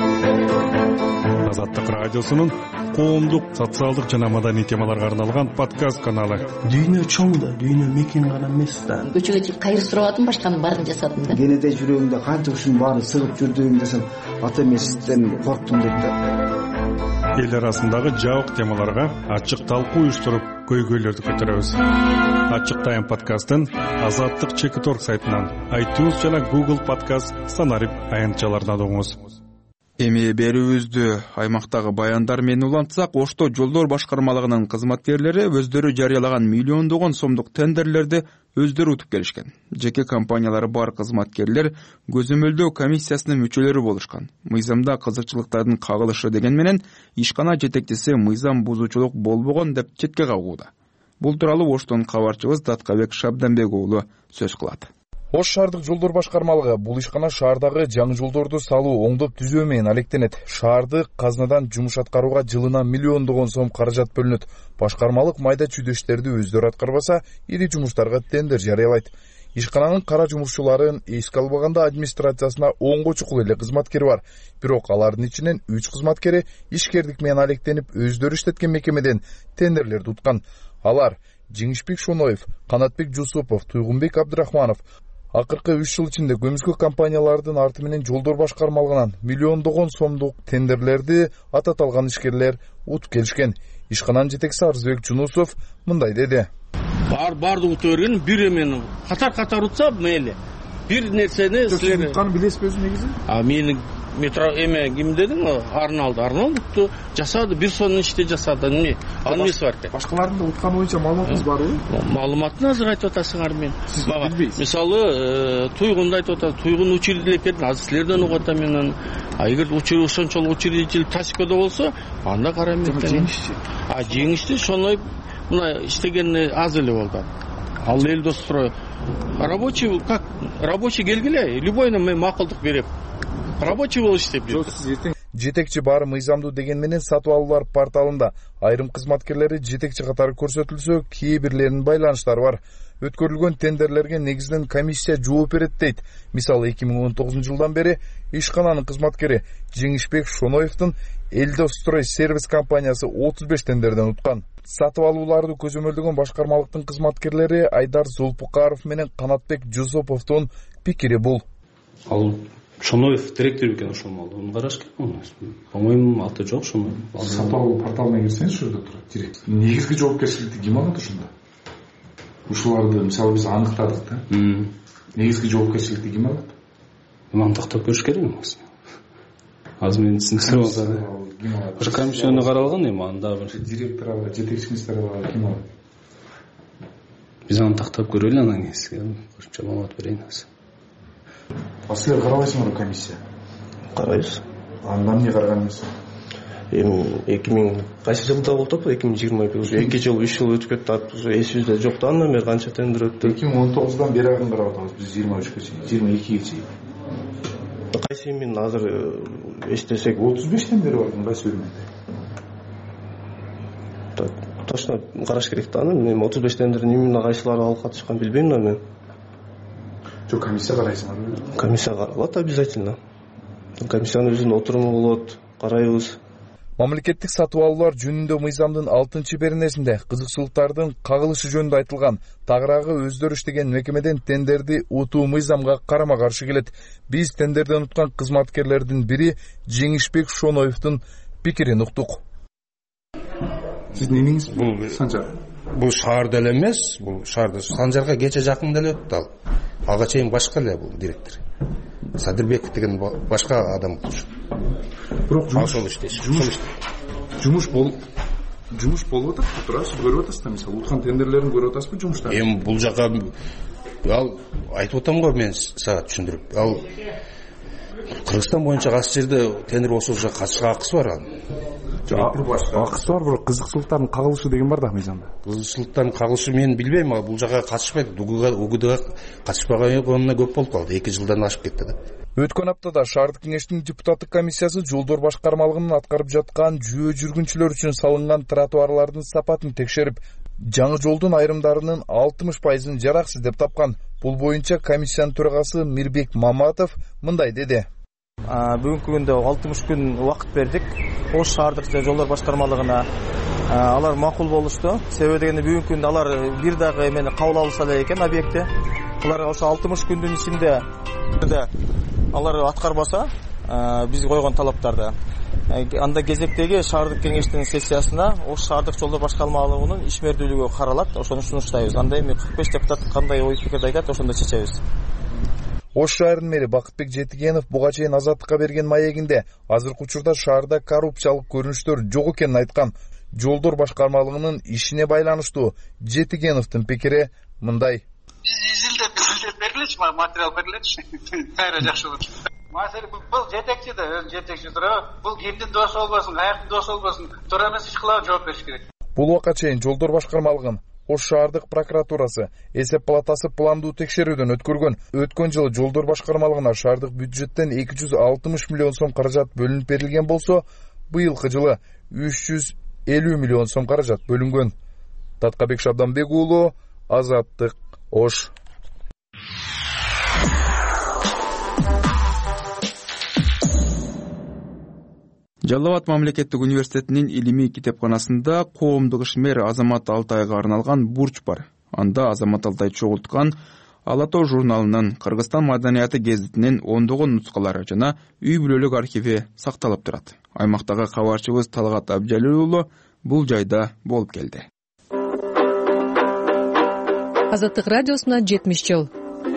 Азаттык радиосунун коомдук, социалдык жана маданий темаларга арналган подкаст каналы. Дүйнө чоң да, дүйнө мекен гана эмес да. Көчөгө чыгып кайыр сурабадым, башканын баарын жасадым да. Кенеде жүрөгүңдө канча ушунун баарын сыгып жүрдүң десем, ата эмесизден корктум деп да. Эл арасындагы жабык темаларга ачык талкуу уюштуруп, көйгөйлөрдү көтөрөбүз. Ачык Тайм подкастын Азаттык чекит точка орг сайтынан, iTunes жана Google подкаст санарип аянтчаларынан угуңуз. Эми берүүбүздү аймактагы баяндар менен улантсак, Ошто жолдор башкармалыгынын кызматкерлери өздөрү жарыялаган миллиондогон сомдук тендерлерди өздөрү утуп келишкен. Жеке компаниялары бар кызматкерлер көзөмөлдөө комиссиясынын мүчөлөрү болушкан. Мыйзамда кызыкчылыктардын кагылышы деген менен ишкана жетекчиси мыйзам бузуучулук болбогон деп четке кагууда. Бул тууралуу Оштон кабарчыбыз Даткабек Шабданбек уулу сөз кылат. Ош шаардык жолдор башкармалыгы бул ишкана шаардагы жаңы жолдорду салуу, оңдоп түзөө менен алектенет. Шаардык казнадан жумуш аткарууга жылына миллиондогон сом каражат бөлүнөт. Башкармалык майда чүйдөштерди өздөрү аткарбаса, ири жумуштарга тендер жарыялайт. Ишкананын кара жумушчуларын эске албаганда администрациясына онго чукул эле кызматкери бар. Бирок алардын ичинен үч кызматкери ишкердик менен алектенип өздөрү иштеткен мекемеден тендерлерди уткан. Алар Жеңишбек Шоноев, Канатбек Жусупов, Туйгунбек Абдрахманов. Акыркы үч жыл ичинде көмүскө компаниялардын арты менен жолдор башкармалыгынан миллиондогон сомдук тендерлерди атат алган ишкерлер утуп келишкен. Ишкананын жетекчиси Арзбек Жунусов мындай деди. Бар барды утуп берген, бир эмени катар-катар утса мейли. Бир нерсени силер утканын билесизби өзү негизи? А мени метро эме ким дедиң? Арналды, Арналды жасады, бир сонун иште жасады. Эмне? Ал эмеси бар экен. Башкалардын да утканы боюнча маалыматыңыз барбы? Маалыматын азыр айтып атасыңар мен. Мага мисалы Туйгунду айтып атат, Туйгун учредитель экен, азыр силерден угуп атам мен. А эгер ошончолук учредитель Тасикода болсо, анда карайм мен. Жеңишчи. А жеңишти Шоной мына иштегени аз эле болду. Ал эл достор рабочий как рабочий келгиле, любойуна мен макулдук берем. Рабочий болуп иштеп жүрөт. Жетекчи бар мыйзамдуу деген менен сатып алуулар порталында айрым кызматкерлери жетекчи катары көрсөтүлсө, кээ бирлеринин байланыштары бар. Өткөрүлгөн тендерлерге негизинен комиссия жооп берет дейт. Мисалы эки миң он тогузунчу жылдан бери ишкананын кызматкери Жеңишбек Шоноевдун Элдострой сервис компаниясы отуз беш тендерден уткан. Сатып алууларды көзөмөлдөгөн башкармалыктын кызматкерлери Айдар Зулпукаров менен Канатбек Жусуповдун пикири бул. Ал Шоноев директор экен ошол малды. Муну караш керек. По-моему, аты жок Шоноев. Сатып алуу порталына кирсеңиз ушурда турат директор. Негизги жоопкерчиликти ким алат ушунда? Ушуларды мисалы биз аныктадык да. Негизги жоопкерчиликти ким алат? Мантыктап көрүш керек. Азыр мен түсүнүктүрүп атам. Ошо комиссияны каралган эми анда бир директор алат, жетекчи министр алат, ким алат? Биз аны тактап көрөлү, анан кийин кошумча маалымат берейин азыр. А силер карабайсыңарбы комиссия? Карайбыз. Анда эмне караган эмес? Эми эки миң кайсы жылда болуп атпы? эки миң жыйырма экинчи эки жыл, үч жыл өтүп кетти. Эсибизде жок да, андан бери канча тендер өттү? эки миң он тогуздан бери агын карап атабыз биз жыйырма үчкө чейин, жыйырма экиге чейин. Кайсы мен азыр эстесек отуз беш тендер бар, кайсы бөлүмдө? Точно караш керек да. Мен отуз беш тендердин именно кайсылары алып катышканын билбейм да мен. Жок, комиссия карайсыңарбы? Комиссия каралат обязательно. Комиссиянын өзүнүн отуруму болот, карайбыз. Мамлекеттик сатып алуулар жөнүндө мыйзамдын алтынчы беренесинде кызыкчылыктардын кагылышы жөнүндө айтылган. Тагыраагы өздөрү иштеген мекемеден тендерди утуу мыйзамга карама каршы келет. Биз тендерден уткан кызматкерлердин бири Жеңишбек Шоноевдун пикирин уктук. Сиздин эмеңиз бул Санжар? Бул шаарда эле эмес, бул шаарда Санжарга кече жакын деле өттү ал. Ага чейин башка эле бул директор. Садырбеков деген башка адам болчу. Бирок жумуш жумуш бол жумуш болуп атат, турасыз көрүп атасызбы? Мисалы, уткан тендерлерин көрүп атасызбы жумуштарды? Эми бул жака ал айтып атам го мен сага түшүндүрүп. Ал Кыргызстан боюнча кайсы жерде тендер болсо уже катышка акысы бар ал. акысы бар, бирок кызыкчылыктардын кагылышы деген бар да мыйзамда. Кызыкчылыктардын кагылышы мен билбейм, бул жака катышпайт. УГДга катышпаганына көп болуп калды. эки жылдан ашып кетти да. Өткөн аптада шаардык кеңештин депутаттык комиссиясы жолдор башкармалыгынын аткарып жаткан жөө жүргүнчүлөр үчүн салынган тротуарлардын сапатын текшерип, жаңы жолдун айрымдарынын алтымыш пайызын жараксыз деп тапкан. Бул боюнча комиссиянын төрагасы Мирбек Маматов мындай деди. Бүгүнкү күндө алтымыш күн убакыт бердик. Ош шаардык жолдор башкармалыгына. Алар макул болушту. Себеби дегенде бүгүнкү күндө алар бир дагы эмени кабыл алса эле экен объектти. Алар ошо алтымыш күндүн ичинде алар аткарбаса, биз койгон талаптарды, анда кезектеги шаардык кеңештин сессиясына Ош шаардык жолдор башкармалыгынын ишмердүүлүгү каралат. Ошону сунуштайбыз. Анда эми кырк беш депутат кандай ой пикирди айтат, ошондо чечебиз. Ош шаарынын мэри Бакытбек Жетигенов буга чейин Азаттыкка берген маегинде азыркы учурда шаарда коррупциялык көрүнүштөр жок экенин айткан. Жолдор башкармалыгынын ишине байланыштуу Жетигеновдун пикири мындай. Изилдеп бериличи, материал берилечи. Кайра жакшы болот. Маселе бул жетекчи да, өзү жетекчи тура. Бул кимдин досу болбосун, каяктын досу болбосун, туура эмес иш кылып жооп бериш керек. Бул убакка чейин жолдор башкармалыгын Ош шаардык прокуратурасы эсеп палатасы пландуу текшерүүдөн өткөргөн. Өткөн жылы жолдор башкармалыгына шаардык бюджеттен эки жүз алтымыш миллион сом каражат бөлүнүп берилген болсо, быйылкы жылы үч жүз элүү миллион сом каражат бөлүнгөн. Таткабек Шабданбек уулу, Азаттык, Ош. Жалал Абад мамлекеттик университетинин илимий китепканасында коомдук ишмер Азамат Алтайга арналган бурч бар. Анда Азамат Алтай чогулткан Ала Тоо журналынын, Кыргызстан маданияты гезитинин ондогон нускалары жана үй бүлөлүк архиви сакталып турат. Аймактагы кабарчыбыз Талгат Абжалил уулу бул жайда болуп келди. Азаттык радиосуна жетимиш жыл.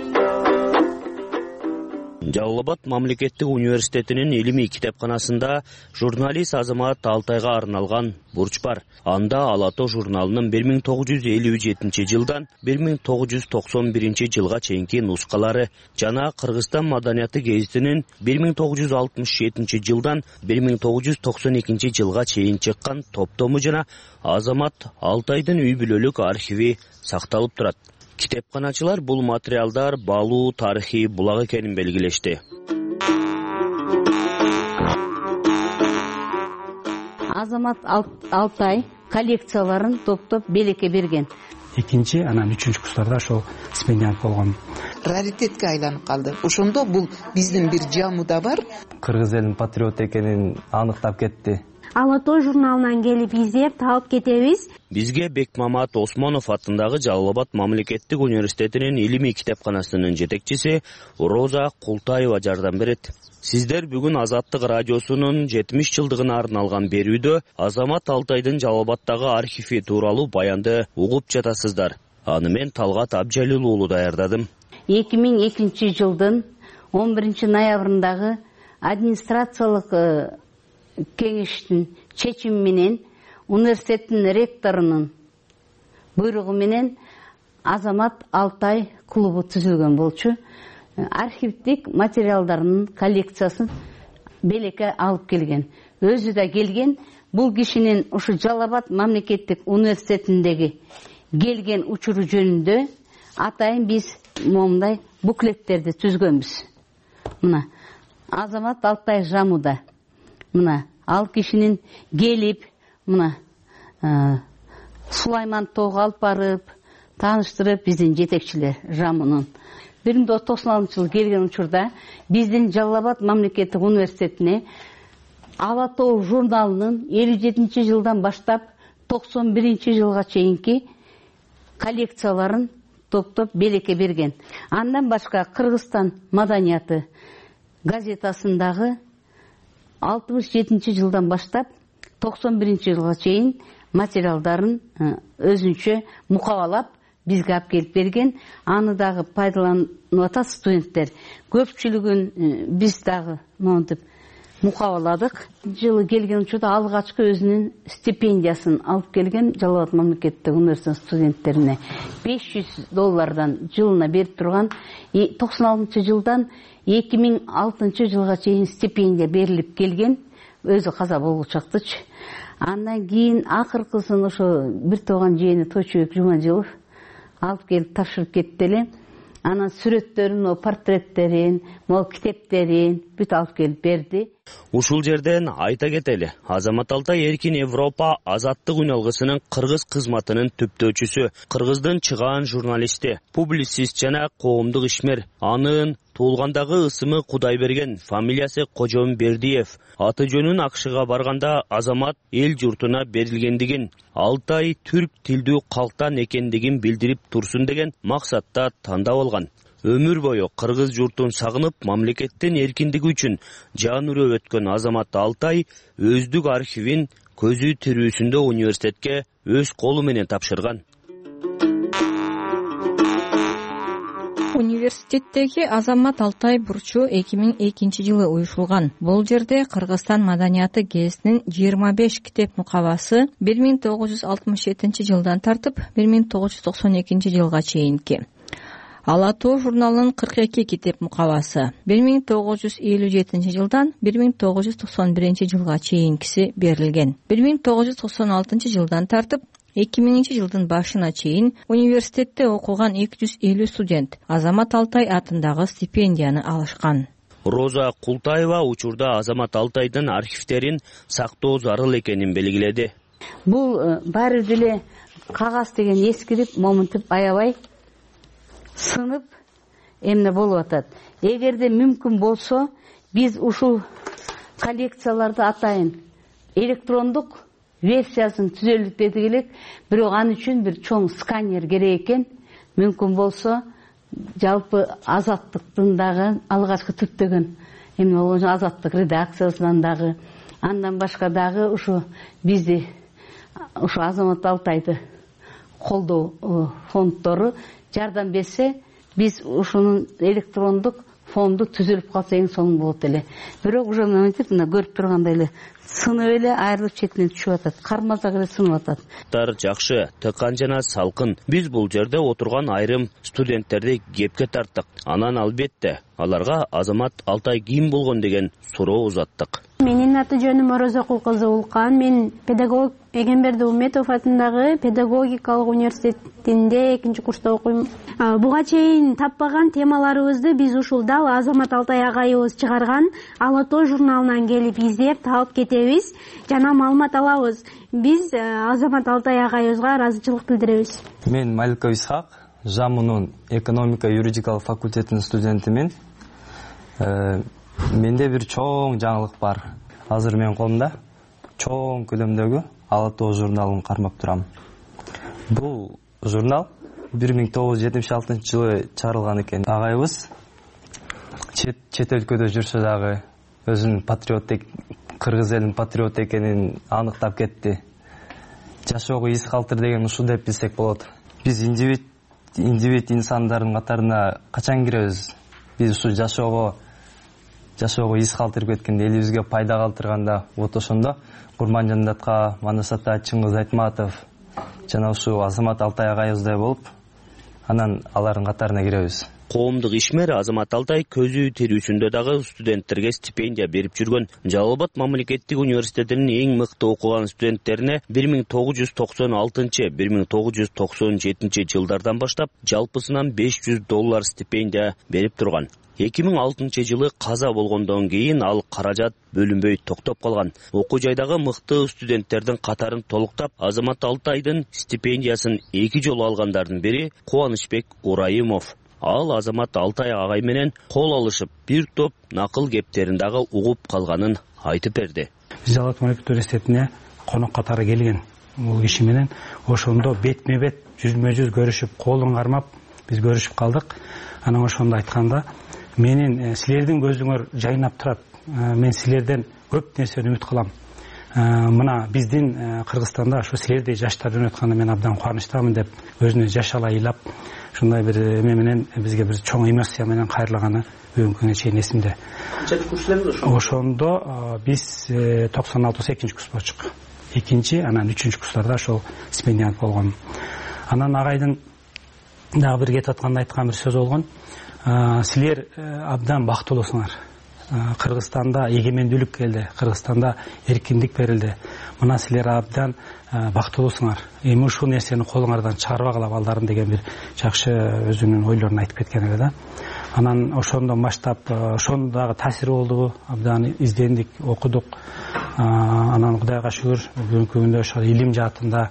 Жалал Абад мамлекеттик университетинин илимий китепканасында журналист Азамат Алтайга арналган бурч бар. Анда Ала Тоо журналынын бир миң тогуз жүз элүү жетинчи жылдан бир миң тогуз жүз токсон биринчи жылга чейинки нускалары жана Кыргызстан маданияты гезитинин бир миң тогуз жүз алтымыш жетинчи жылдан бир миң тогуз жүз токсон экинчи жылга чейин чыккан топтому жана Азамат Алтайдын үй бүлөлүк архиви сакталып турат. Китепканачылар бул материалдар баалуу тарыхый булак экенин белгилешти. Азамат Алтай коллекцияларын топтоп белекке берген. Экинчи, анан үчүнчү курстарда ошол стипендиант болгон. Раритетке айланып калды. Ошондо бул биздин бир жамуда бар. Кыргыз элинин патриот экенин аныктап кетти. Ала Тоо журналынан келип издеп таап кетебиз. Бизге Бекмамат Осмонов атындагы Жалал Абад мамлекеттик университетинин илимий китепканасынын жетекчиси Роза Култаева жардам берет. Сиздер бүгүн Азаттык радиосунун жетимиш жылдыгына арналган берүүдө Азамат Алтайдын Жалал Абадтагы архиви тууралуу баянды угуп жатасыздар. Аны мен Талгат Абжалил уулу даярдадым. эки миң экинчи жылдын он биринчи ноябрындагы администрациялык кеңештин чечими менен университеттин ректорунун буйругу менен Азамат Алтай клубу түзүлгөн болчу. Архивдик материалдарынын коллекциясын белекке алып келген. Өзү да келген. Бул кишинин ушу Жалал Абад мамлекеттик университетиндеги келген учуру жөнүндө атайын биз момундай буклеттерди түзгөнбүз. Мына Азамат Алтай жамуда. Мына ал кишинин келип, мына Сулайман тоого алып барып, тааныштырып биздин жетекчилер жамунун. бир миң тогуз жүз токсон алтынчы жылы келген учурда биздин Жалал Абад мамлекеттик университетине Ала Тоо журналынын элүү жетинчи жылдан баштап токсон биринчи жылга чейинки коллекцияларын топтоп белекке берген. Андан башка Кыргызстан маданияты газетасындагы алтымыш жетинчи жылдан баштап токсон биринчи жылга чейин материалдарын өзүнчө мукабалап бизге алып келип берген. Аны дагы пайдаланып атат студенттер. Көпчүлүгүн биз дагы монтип мукабаладык. Жылы келген учурда алгачкы өзүнүн стипендиясын алып келген Жалал Абад мамлекеттик университетинин студенттерине беш жүз доллардан жылына берип турган. токсон алтынчы жылдан эки миң алтынчы жылга чейин стипендия берилип келген. өзү каза болгучактычы. Андан кийин акыркысын ошо бир тууган жээни Тойчубек Жумажылов алып келип тапшырып кетти эле. Анан сүрөттөрүн, портреттерин, могу китептерин бүт алып келип берди. Ушул жерден айта кетели, Азамат Алтай Эркин Европа азаттык үналгысынын кыргыз кызматынын түптөөчүсү, кыргыздын чыгаан журналисти, публицист жана коомдук ишмер. Анын туулгандагы ысымы Кудайберген, фамилиясы Кожомбердиев. Аты жөнүн Акшыга барганда Азамат эл журтуна берилгендигин, Алтай түрк тилдүү калктан экендигин билдирип турсун деген максатта тандап алган. Өмүр бою кыргыз журтун сагынып, мамлекеттин эркиндиги үчүн жан үрөп өткөн Азамат Алтай өздүк архивин көзү тирүүсүндө университетке өз колу менен тапшырган. Университеттеги Азамат Алтай бурчу эки миң экинчи жылы уюшулган. Бул жерде Кыргызстан маданияты гезитинин жыйырма беш китеп мукабасы бир миң тогуз жүз алтымыш жетинчи жылдан тартып бир миң тогуз жүз токсон экинчи жылга чейинки. Ала тоо журналынын кырк эки китеп мукабасы бир миң тогуз жүз элүү жетинчи жылдан бир миң тогуз жүз токсон биринчи жылга чейинкиси берилген. бир миң тогуз жүз токсон алтынчы жылдан тартып эки миңинчи жылдын башына чейин университетте окуган эки жүз элүү студент Азамат Алтай атындагы стипендияны алышкан. Роза Култаева учурда Азамат Алтайдын архивтерин сактоо зарыл экенин белгиледи. Бул баары деле кагаз деген эскирип, момунтуп аябай сынып эмне болуп атат. Эгерде мүмкүн болсо, биз ушул коллекцияларды атайын электрондук версиясын түзөлүп бердик элек. Бирок ал үчүн бир чоң сканер керек экен. Мүмкүн болсо, жалпы азаттыктын дагы алгачкы түптөгөн эмне болгон азаттык редакциясынан дагы, андан башка дагы ушу бизди ушу Азамат Алтайды колдоо фонддору жардам берсе, биз ушунун электрондук фонду түзүлүп калса эң соң болот эле. Бирок уже мынтип мына көрүп тургандай эле сынып эле айрылып четинен түшүп атат. Кармалдак эле сынып атат. Тар жакшы, тыкан жана салкын. Биз бул жерде отурган айрым студенттерди кепке тарттык. Анан албетте аларга Азамат Алтай ким болгон деген суроо узаттык. Менин аты жөнүм Орозокул кызы Улкан. Мен педагог Эгемберди Уметов атындагы педагогикалык университетинде экинчи курста окуйм. Буга чейин таппаган темаларыбызды биз ушул дал Азамат Алтай агайыбыз чыгарган Ала тоо журналынан келип издеп таап кетебиз жана маалымат алабыз. Биз Азамат Алтай агайыбызга ыраазычылык билдиребиз. Мен Маликов Исхак, ЖАМУнун экономика юридикалык факультетинин студентимин. Менде бир чоң жаңылык бар. Азыр менин колумда чоң көлөмдөгү Ала тоо журналын кармап турам. Бул журнал бир миң тогуз жүз жетимиш алтынчы жылы чыгарылган экен. Агайыбыз чет чет өлкөдө жүрсө дагы өзүнүн патриот, кыргыз элинин патриот экенин аныктап кетти. Жашоого из калтыр деген ушул деп билсек болот. Биз индивид индивид инсандардын катарына качан киребиз? Биз ушул жашоого жашоого из калтырып кеткенде, элибизге пайда калтырганда вот ошондо Курманжандатка, Манас ата, Чыңгыз Айтматов жана ушу Азамат Алтай агайыбыздай болуп, анан алардын катарына киребиз. Коомдук ишмер Азамат Алтай көзү тирүүсүндө дагы студенттерге стипендия берип жүргөн. Жалал Абад мамлекеттик университетинин эң мыкты окуган студенттерине бир миң тогуз жүз токсон алтынчы — бир миң тогуз жүз токсон жетинчи жылдардан баштап жалпысынан беш жүз доллар стипендия берип турган. эки миң алтынчы жылы каза болгондон кийин ал каражат бөлүнбөй токтоп калган. Окуу жайдагы мыкты студенттердин катарын толуктап, Азамат Алтайдын стипендиясын эки жолу алгандардын бири Кубанычбек Урайымов. Ал Азамат Алтай агай менен кол алышып, бир топ накыл кептерин дагы угуп калганын айтып берди. Жалал Абад мамлекеттик университетине конок катары келген. Бул киши менен ошондо бетме-бет, жүзмө-жүз көрүшүп, колун кармап, биз көрүшүп калдык. Анан ошондо айтканда, менин силердин көзүңөр жайнап турат. Мен силерден көп нерсени үмүт кылам. Мына биздин Кыргызстанда ошо силердей жаштар өнөп атканда мен абдан кубанычтамын деп өзүнө жаш ала ыйлап, ушундай бир эме менен бизге бир чоң эмоция менен кайрылганы бүгүнкү күнгө чейин эсимде. Канча курс элемиз ошо? Ошондо биз токсон алтысы экинчи курс болчук. Экинчи, анан үчүнчү курстарда ошол стипендиянт болгон. Анан агайдын дагы бир кетип атканда айткан бир сөзү болгон. Силер абдан бактылуусуңар. Кыргызстанда эгемендүүлүк келди, Кыргызстанда эркиндик берилди. Мына силер абдан бактылуусуңар. Эми ушул нерсени колуңардан чыгарбагыла балдарым деген бир жакшы өзүнүн ойлорун айтып кеткен эле да. Анан ошондон баштап ошондо дагы таасири болду, абдан издендик, окудук. Анан Кудайга шүгүр бүгүнкү күндө ошол илим жаатында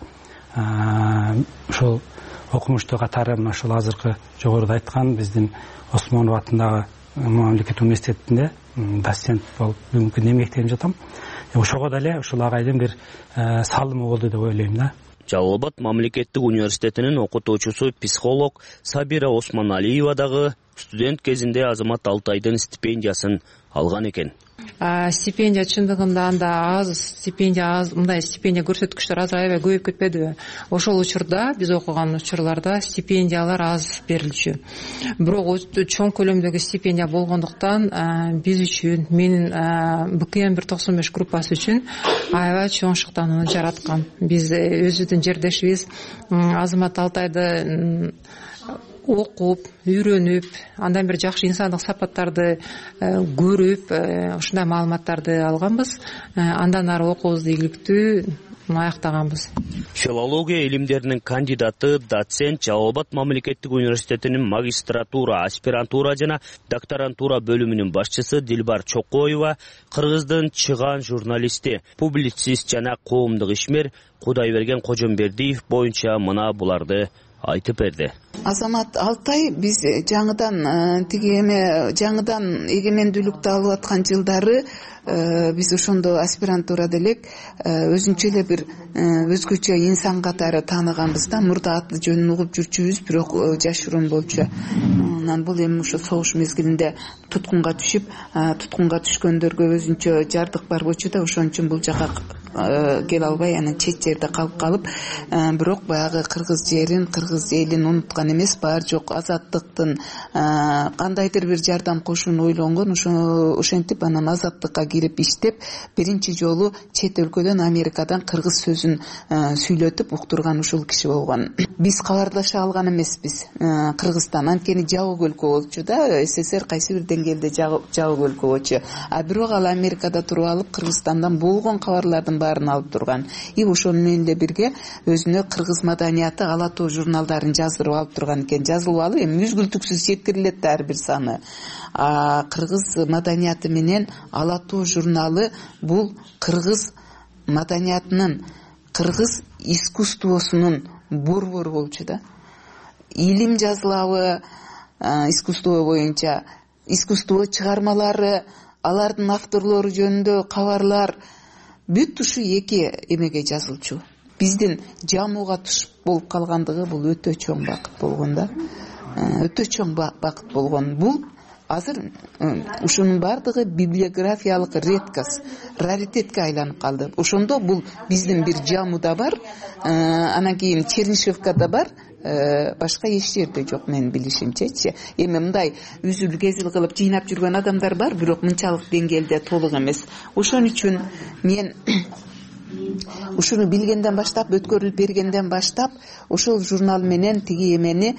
ошол окумуштуу катары мына ушул азыркы жогоруда айткан биздин Осмонов атындагы мамлекеттик университетинде доцент болуп бүгүнкү күндө эмгектенип жатам. Ошого деле ушул агайдын бир салымы болду деп ойлойм да. Жалал Абад мамлекеттик университетинин окутуучусу психолог Сабира Осмоналиева дагы студент кезинде Азамат Алтайдын стипендиясын алган экен. Стипендия чындыгында анда аз, стипендия аз, мындай стипендия көрсөткүчтөр азайбай көбөйүп кетпедиби? Ошол учурда, биз окуган учурларда стипендиялар аз берилчү. Бирок чоң көлөмдөгү стипендия болгондуктан биз үчүн, менин Б К М бир токсон беш группасы үчүн аябай чоң шыктанууну жараткан. Биз өзүбүздүн жердешибиз Азамат Алтайды окуп, үйрөнүп, андан бир жакшы инсандык сапаттарды көрүп, ушундай маалыматтарды алганбыз. Андан ары окуубузду ийгиликтүү аяктаганбыз. Филология илимдеринин кандидаты, доцент, Жалал Абад мамлекеттик университетинин магистратура, аспирантура жана докторантура бөлүмүнүн башчысы Дилбар Чокоева Кыргыздын чыган журналисти, публицист жана коомдук ишмер Кудайберген Кожомбердиев боюнча мына буларды айтып берди. Азамат Алтай биз жаңыдан тиги эме жаңыдан эгемендүүлүктү алып аткан жылдары биз ошондо аспирантурада элек өзүнчө эле бир өзгөчө инсан катары тааныганбыз да. Мурда аты жөнүн угуп жүрчүбүз, бирок жашыруун болчу. Анан бул эми ошо согуш мезгилинде туткунга түшүп, туткунга түшкөндөргө өзүнчө жардык бар болчу да, ошон үчүн бул жака келе албай анан чет жерде калып калып, бирок баягы кыргыз жерин, кыргыз элин унуткан эмес, бар жок азаттыктын кандайдыр бир жардам кошууну ойлонгон. Ошо ошентип анан азаттыкка кирип иштеп, биринчи жолу чет өлкөдөн, Америкадан кыргыз сөзүн сүйлөтүп уктурган ушул киши болгон. Биз кабардаша алган эмеспиз Кыргызстан, анткени жабык өлкө болчу да, С С Р кайсы бир деңгээлде жабык өлкө болчу. А бирок ал Америкада туруп алып Кыргызстандан болгон кабарлардын баарын алып турган. И ошол менен эле бирге өзүнө кыргыз маданияты Ала тоо журналдарын жаздырып алып турган экен. Жазылып алып, эми үзгүлтүксүз жеткирилет ар бир саны. А кыргыз маданияты менен Ала тоо журналы бул кыргыз маданиятынын, кыргыз искусствосунун борбору болчу да. Илим жазылабы, искусство боюнча, искусство чыгармалары, алардын авторлору жөнүндө кабарлар бүт ушу эки эмеге жазылчу. Биздин жамууга туш болуп калгандыгы бул өтө чоң бакыт болгон да. Өтө чоң бакыт болгон. Бул азыр ушунун бардыгы библиографиялык редкость, раритетке айланып калды. Ошондо бул биздин бир жамууда бар, анан кийин Чернышевкада бар, башка эч жерде жок менин билишимчечи. Эми мындай үзүл кезил кылып жыйнап жүргөн адамдар бар, бирок мынчалык деңгээлде толук эмес. Ошон үчүн мен ушуну билгенден баштап, өткөрүлүп бергенден баштап, ошол журнал менен тиги эмени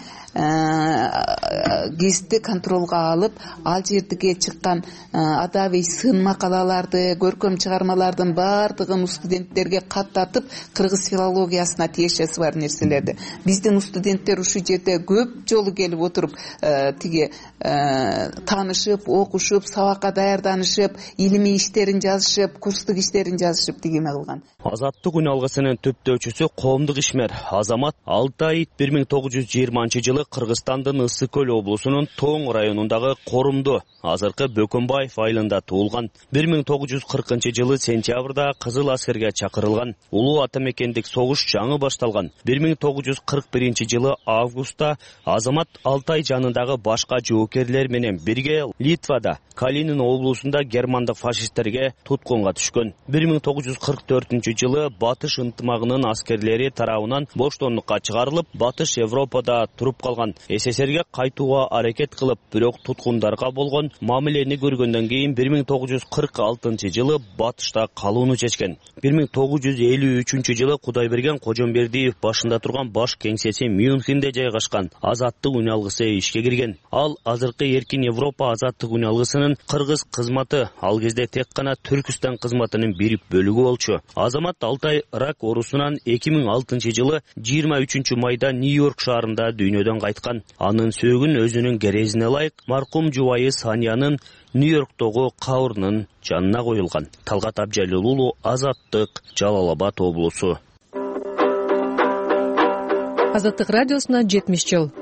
гезитти контролго алып, ал жердеги чыккан адабий сын макалаларды, көркөм чыгармалардын баардыгын студенттерге каттатып, кыргыз филологиясына тиешеси бар нерселерди. Биздин студенттер ушул жерде көп жолу келип отуруп, тиги таанышып, окушуп, сабакка даярданышып, илимий иштерин жазышып, курстук иштерин жазышып тигиме кылган. Азаттык үн алгысынын түптөөчүсү коомдук ишмер Азамат Алтай бир миң тогуз жүз жыйырманчы жылы Кыргызстандын Ысык көл облусунун Тоң районундагы Корумду, азыркы Бөкөнбаев айылында туулган. бир миң тогуз жүз кыркынчы жылы сентябрда Кызыл аскерге чакырылган. Улуу ата мекендик согуш жаңы башталган. бир миң тогуз жүз кырк биринчи жылы августта Азамат Алтай жанындагы башка жоокерлер менен бирге Литвада, Калинин облусунда германдык фашисттерге туткунга түшкөн. бир миң тогуз жүз кырк төртүнчү төртүнчү жылы Батыш ынтымагынын аскерлери тарабынан боштондукка чыгарылып, Батыш Европада туруп калган. СССРге кайтууга аракет кылып, бирок туткундарга болгон мамилени көргөндөн кийин бир миң тогуз жүз кырк алтынчы жылы Батышта калууну чечкен. бир миң тогуз жүз элүү үчүнчү жылы Кудайберген Кожомбердиев башында турган баш кеңсеси Мюнхенде жайгашкан Азаттык уналгысы ишке кирген. Ал азыркы Эркин Европа Азаттык уналгысынын кыргыз кызматы, ал кезде тек гана Түркүстан кызматынын бир бөлүгү болчу. Азамат Алтай рак оорусунан эки миң алтынчы жылы жыйырма үчүнчү майда Нью-Йорк шаарында дүйнөдөн кайткан. Анын сөөгүн өзүнүн керезине ылайык маркум жубайы Саниянын Нью-Йорктогу кабрынын жанына коюлган. Талгат Абжалил уулу, Азаттык, Жалал Абад облусу. Азаттык радиосуна жетимиш жыл.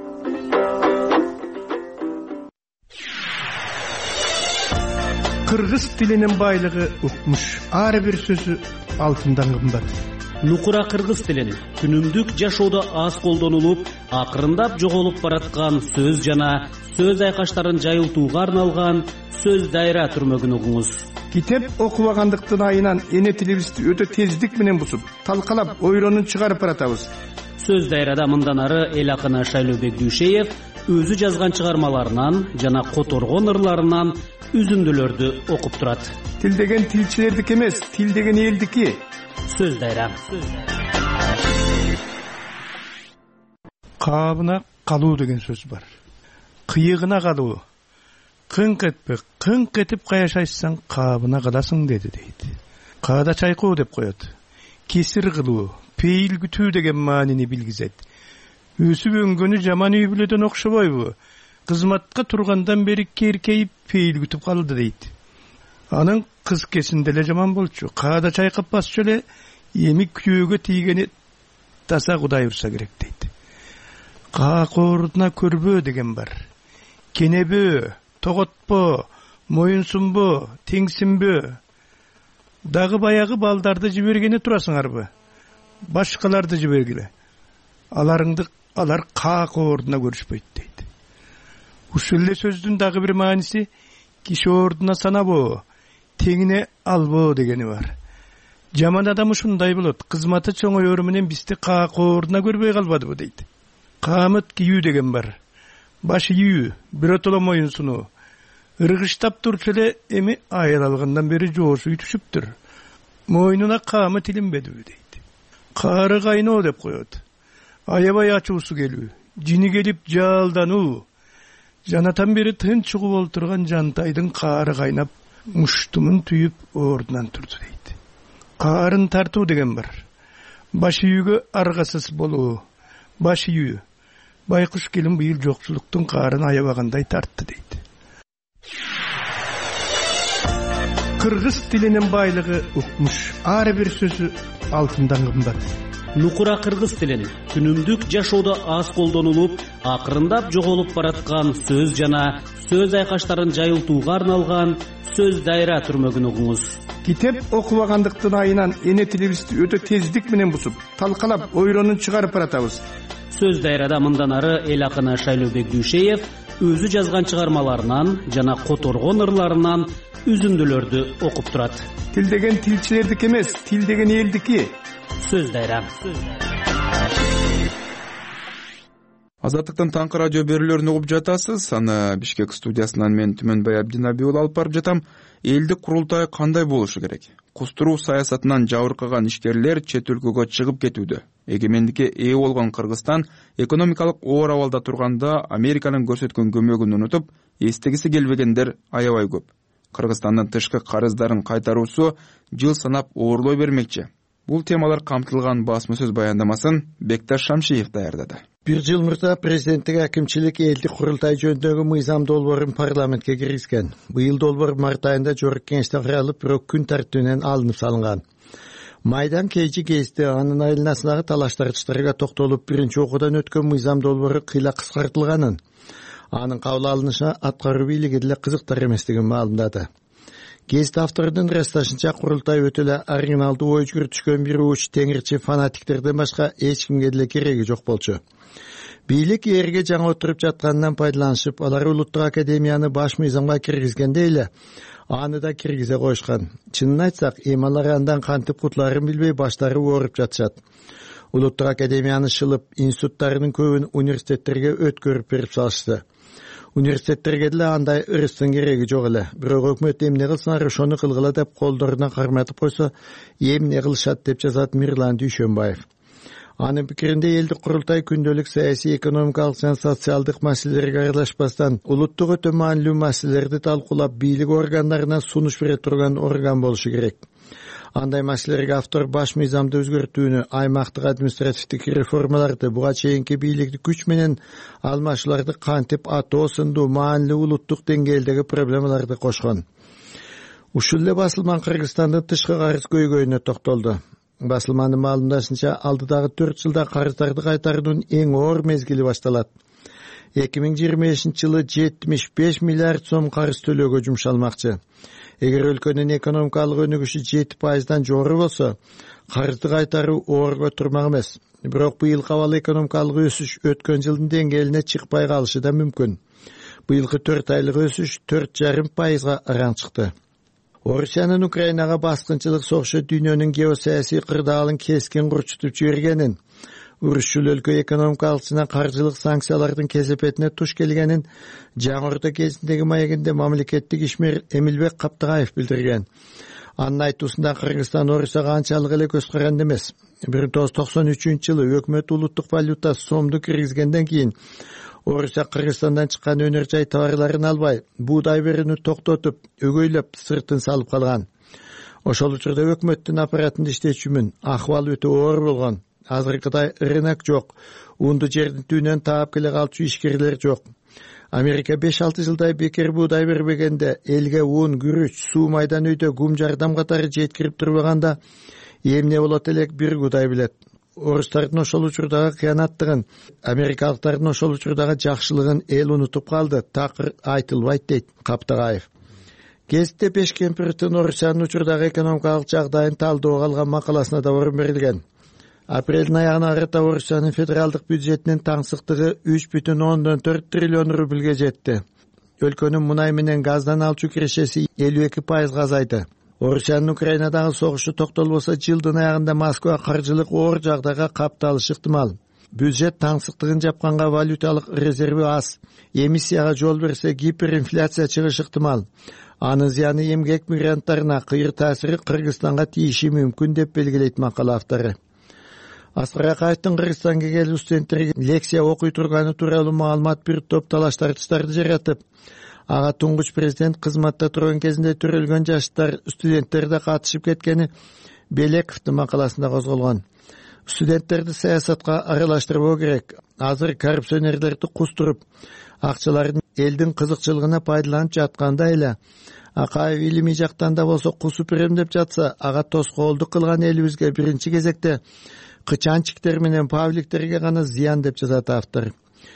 Кыргыз тилинин байлыгы укмуш. Ар бир сөзү алтындан кымбат. Нукура кыргыз тилин күнүмдүк жашоодо аз колдонулуп, акырындап жоголуп бараткан сөз жана сөз айкаштарын жайылтууга арналган сөз дайра түрмөгүн угуңуз. Китеп окубагандыктын айынан эне тилибизди өтө тездик менен бусуп, талкалап, ойронун чыгарып баратабыз. Сөз дайрада мындан ары эл акыны Шайлообек Дүйшеев өзү жазган чыгармаларынан жана которгон ырларынан үзүндүлөрдү окуп турат. Тил деген тилчилердики эмес, тил деген элдики. Сөз дайра. Кабына калуу деген сөз бар. Кыйыгына калуу. Кыңк этпе, кыңк этип каяшайсаң кабына каласың деди дейт. Каада чайкоо деп коет. Кесир кылуу, пейил күтүү деген маанини билгизет. Өсүп өнгөнү жаман үй бүлөдөн окшобойбу? Кызматка тургандан бери керкейип пейил күтүп калды дейт. Анын кыз кесинде эле жаман болчу. Каада чайкап басчу эле эми күйөөгө тийгени таса Кудай урса керек дейт. Каакоордуна көрбөө деген бар. Кенебөө, тоготпо, моюнсунбо, теңсинбөө. Дагы баягы балдарды жибергени турасыңарбы? Башкаларды жибергиле. Аларыңды алар каакоордуна көрүшпөйт дейт. Ушул эле сөздүн дагы бир мааниси киши ордуна санабоо, теңине албоо дегени бар. Жаман адам ушундай болот. Кызматы чоңоёру менен бизди каакоордуна көрбөй калбадыбы дейт. Камыт кийүү деген бар. Баш ийүү, биротоло моюн сунуу. Ыргыштап турчу эле эми айыл алгандан бери жоосу түшүптүр. Мойнуна камыт илинбедиби дейт. Кары кайноо деп коет. Аябай ачуусу келүү, жини келип жалдануу. Жанатан бери тынч угуп олтурган жантайдын кары кайнап, муштумун түйүп ордунан турду дейт. Карын тартуу деген бар. Баш ийүүгө аргасыз болуу. Баш ийүү. Байкуш келин быйыл жокчулуктун карын аябагандай тартты дейт. Кыргыз тилинин байлыгы укмуш. Ар бир сөзү алтындан кымбат. Нукура кыргыз тилин күнүмдүк жашоодо аз колдонулуп, акырындап жоголуп бараткан сөз жана сөз айкаштарын жайылтууга арналган сөз дайра түрмөгүн угуңуз. Китеп окубагандыктын айынан эне тилибизди өтө тездик менен бусуп, талкалап, ойронун чыгарып баратабыз. Сөз дайрада мындан ары эл акыны Шайлообек Дүйшеев өзү жазган чыгармаларынан жана которгон ырларынан үзүндүлөрдү окуп турат. Тил деген тилчилердики эмес, тил деген элдики. Сөз дайра. Азаттыктын таңкы радио берүүлөрүн угуп жатасыз. Аны Бишкек студиясынан мен Түмөнбай Абдинабий уулу алып барып жатам. Элдик курултай кандай болушу керек? Кустуруу саясатынан жабыркаган ишкерлер чет өлкөгө чыгып кетүүдө. Эгемендикке ээ болгон Кыргызстан экономикалык оор абалда турганда Американын көрсөткөн көмөгүн унутуп, эстегиси келбегендер аябай көп. Кыргызстандын тышкы карыздарын кайтаруусу жыл санап оорлой бермекчи. Бул темалар камтылган басма сөз баяндамасын Бекташ Шамшиев даярдады. Бир жыл мурда президенттик акимчилик элдик курултай жөнүндөгү мыйзам долбоорун парламентке киргизген. Быйыл долбоор март айында жогорку кеңеште каралып, бирок күн тартибинен алынып салынган. Майдан кейжи кезде анын айланасындагы талаш-тартыштарга токтолуп, биринчи окуудан өткөн мыйзам долбоору кыйла кыскартылганын, анын кабыл алынышына аткаруу бийлиги деле кызыктар эместигин маалымдады. Гезит авторунун ырасташынча курултай өтө эле оригиналдуу ой жүгүртүшкөн бир уч теңирчи фанатиктерден башка эч кимге деле кереги жок болчу. бийлик эрге жаңы отуруп жатканынан пайдаланышып, алар улуттук академияны баш мыйзамга киргизгенде эле аны да киргизе коюшкан. Чынын айтсак, эми алар андан кантип кутулаарын билбей баштары ооруп жатышат. Улуттук академияны шылып, институттарынын көбүн университеттерге өткөрүп берип салышты. Университеттерге деле андай ырыстын кереги жок эле. Бирок өкмөт эмне кылсалар ошону кылгыла деп колдоруна карматып койсо, эмне кылышат деп жазат Мирлан Дүйшөнбаев. Анын пикиринде элдик курултай күндөлүк саясий, экономикалык жана социалдык маселелерге аралашпастан улуттук өтө маанилүү маселелерди талкуулап, бийлик органдарына сунуш бере турган орган болушу керек. Андай маселелерге автор баш мыйзамды өзгөртүүнү, аймактык административдик реформаларды, буга чейинки бийликти күч менен алмашууларды кантип атоо сындуу маанилүү улуттук деңгээлдеги проблемаларды кошкон. Ушул эле басылман Кыргызстандын тышкы карыз көйгөйүнө токтолду. Басылмандын маалымдашынча, алдыдагы төрт жылда карыздарды кайтаруунун эң оор мезгили башталат. эки миң жыйырма бешинчи жылы жетимиш беш миллиард сом карыз төлөөгө жумшалмакчы. Эгер өлкөнүн экономикалык өнүгүшү жети пайыздан жогору болсо, карызды кайтаруу оорго турмак эмес. Бирок быйыл абал экономикалык өсүш өткөн жылдын деңгээлине чыкпай калышы да мүмкүн. Быйылкы төрт айлык өсүш төрт жарым пайызга араң чыкты. Орусиянын Украинага баскынчылык согушу дүйнөнүн геосаясий кырдаалын кескин курчутуп жибергенин, урушчул өлкө экономикалык жана каржылык санкциялардын кесепетине туш келгенин жаңы орто кезиндеги маегинде мамлекеттик ишмер Эмилбек Каптыгаев билдирген. Анын айтуусунда Кыргызстан Орусияга анчалык эле көз каранды эмес. бир миң тогуз жүз токсон үчүнчү жылы өкмөт улуттук валюта сомду киргизгенден кийин Орусия Кыргызстандан чыккан өнөр жай товарларын албай, буудай берүүнү токтотуп, өгөйлөп сыртын салып калган. Ошол учурда өкмөттүн аппаратында иштечүмүн, ахыбал өтө оор болгон. Азыркыдай рынок жок, унду жердин түбүнөн таап келе калчу ишкерлер жок. Америка беш алты жылдай бекер буудай бербегенде, элге ун, күрүч, суу майдан үйдө гум жардам катары жеткирип турбаганда, эмне болот элек бир Кудай билет. Орустардын ошол учурдагы кыянаттыгын, америкалыктардын ошол учурдагы жакшылыгын эл унутуп калды, такыр айтылбайт дейт Каптыгаев. Гезитте Бешкемпировдун Орусиянын учурдагы экономикалык жагдайын талдоого алган макаласына да орун берилген. Апрелдин аягына карата Орусиянын федералдык бюджетинин таңсыктыгы үч бүтүн ондон төрт триллион рубльге жетти. Өлкөнүн мунай менен газдан алчу кирешеси элүү эки пайызга азайды. Орусиянын Украинадагы согушу токтолбосо, жылдын аягында Москва каржылык оор жагдайга капталышы ыктымал. Бюджет таңсыктыгын жапканга валюталык резерви аз. Эмиссияга жол берсе, гиперинфляция чыгышы ыктымал. Анын зыяны эмгек мигранттарына, кыйыр таасири Кыргызстанга тийиши мүмкүн деп белгилейт макала автору. Аскар Акаевдин Кыргызстанга келип студенттерге лекция окуй турганы тууралуу маалымат бир топ талаш тартыштарды жаратып, ага туңгуч президент кызматта турган кезинде төрөлгөн жаштар, студенттер да катышып кеткени Белековдун макаласында козголгон. Студенттерди саясатка аралаштырбоо керек. Азыр коррупционерлерди кустуруп, акчаларын элдин кызыкчылыгына пайдаланып жатканда эле Акаев илимий жактан да болсо кусуп берем деп жатса, ага тоскоолдук кылган элибизге биринчи кезекте кычанчиктер менен павликтерге гана зыян деп жазат автор.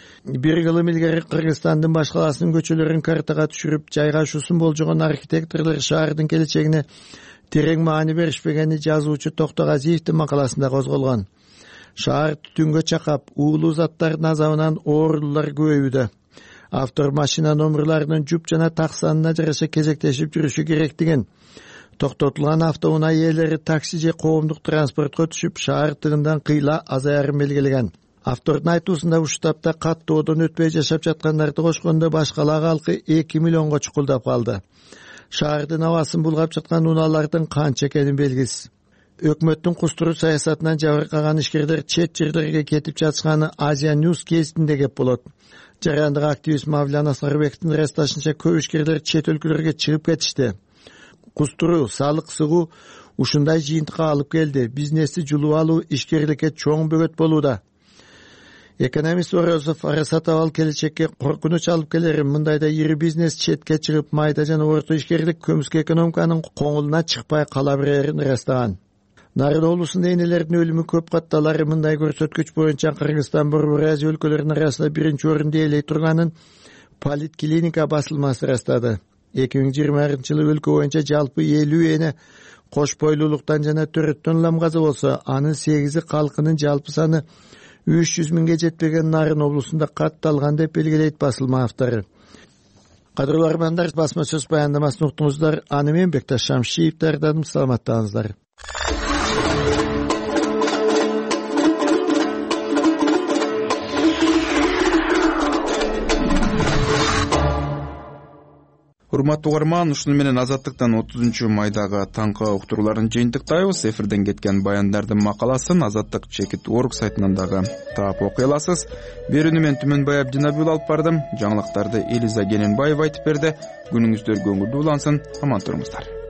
Бир кылым илгери Кыргызстандын баш каласынын көчөлөрүн картага түшүрүп, жайгашуусун болжогон архитекторлор шаардын келечегине терең маани беришпегени жазуучу Токтогазиевдин макаласында козголгон. Шаар түтүнгө чакап, уулуу заттардын азабынан оорулуулар көбөйүүдө. Автор машина номерларынын жуп жана так санына жараша кезектешип жүрүшү керектигин, токтотулган автоунаа ээлери такси же коомдук транспортко түшүп, шаар тыгындан кыйла азаярын белгилеген. Автордун айтуусунда ушул тапта каттоодон өтпөй жашап жаткандарды кошкондо баш кала калкы эки миллионго чукулдап калды. Шаардын абасын булгап жаткан унаалардын канча экени белгисиз. Өкмөттүн кустуруу саясатынан жабыркаган ишкерлер чет жерлерге кетип жатышканы Азия Ньюс гезитинде кеп болот. Жарандык активист Мавлян Аскарбековдун расташынча көп ишкерлер чет өлкөлөргө чыгып кетишти. Кустуруу, салык сыгуу ушундай жыйынтыкка алып келди. Бизнести жулуп алуу ишкерликке чоң бөгөт болууда. Экономист Орозов Арасат абал келечекке коркунуч алып келерин, мындайда ири бизнес четке чыгып, майда жана орто ишкерлик көмүскө экономиканын коңулуна чыкпай кала берерин ырастаган. Нарын облусунда энелердин өлүмү көп катталары мындай көрсөткүч боюнча Кыргызстан Борбор Азия өлкөлөрүнүн арасында биринчи орунду ээлей турганын Политклиника басылмасы ырастады. эки миң жыйырманчы жылы өлкө боюнча жалпы элүү эне кош бойлуулуктан жана төрөттөн ламгазы болсо, анын сегизи калкынын жалпы саны үч жүз миңге жетпеген Нарын облусунда катталган деп белгилейт басылма автору. Кадырлуу армандар, басма сөз баяндамасын уктуңуздар. Аны мен Бекташ Шамшиев даярдадым. Саламаттаңыздар. Урматтуу угарман, ушуну менен Азаттыктан отузунчу майдагы таңкы уктурууларын жыйынтыктайбыз. Эфирден кеткен баяндардын макаласын Азаттык чекит точка орг сайтынан дагы таап окуй аласыз. Берүүнү мен Түмөнбай Абдинабиул алып бардым. Жаңылыктарды Элиза Гененбаева айтып берди. Күнүңүздөр көңүлдүү улансын. Аман туруңуздар.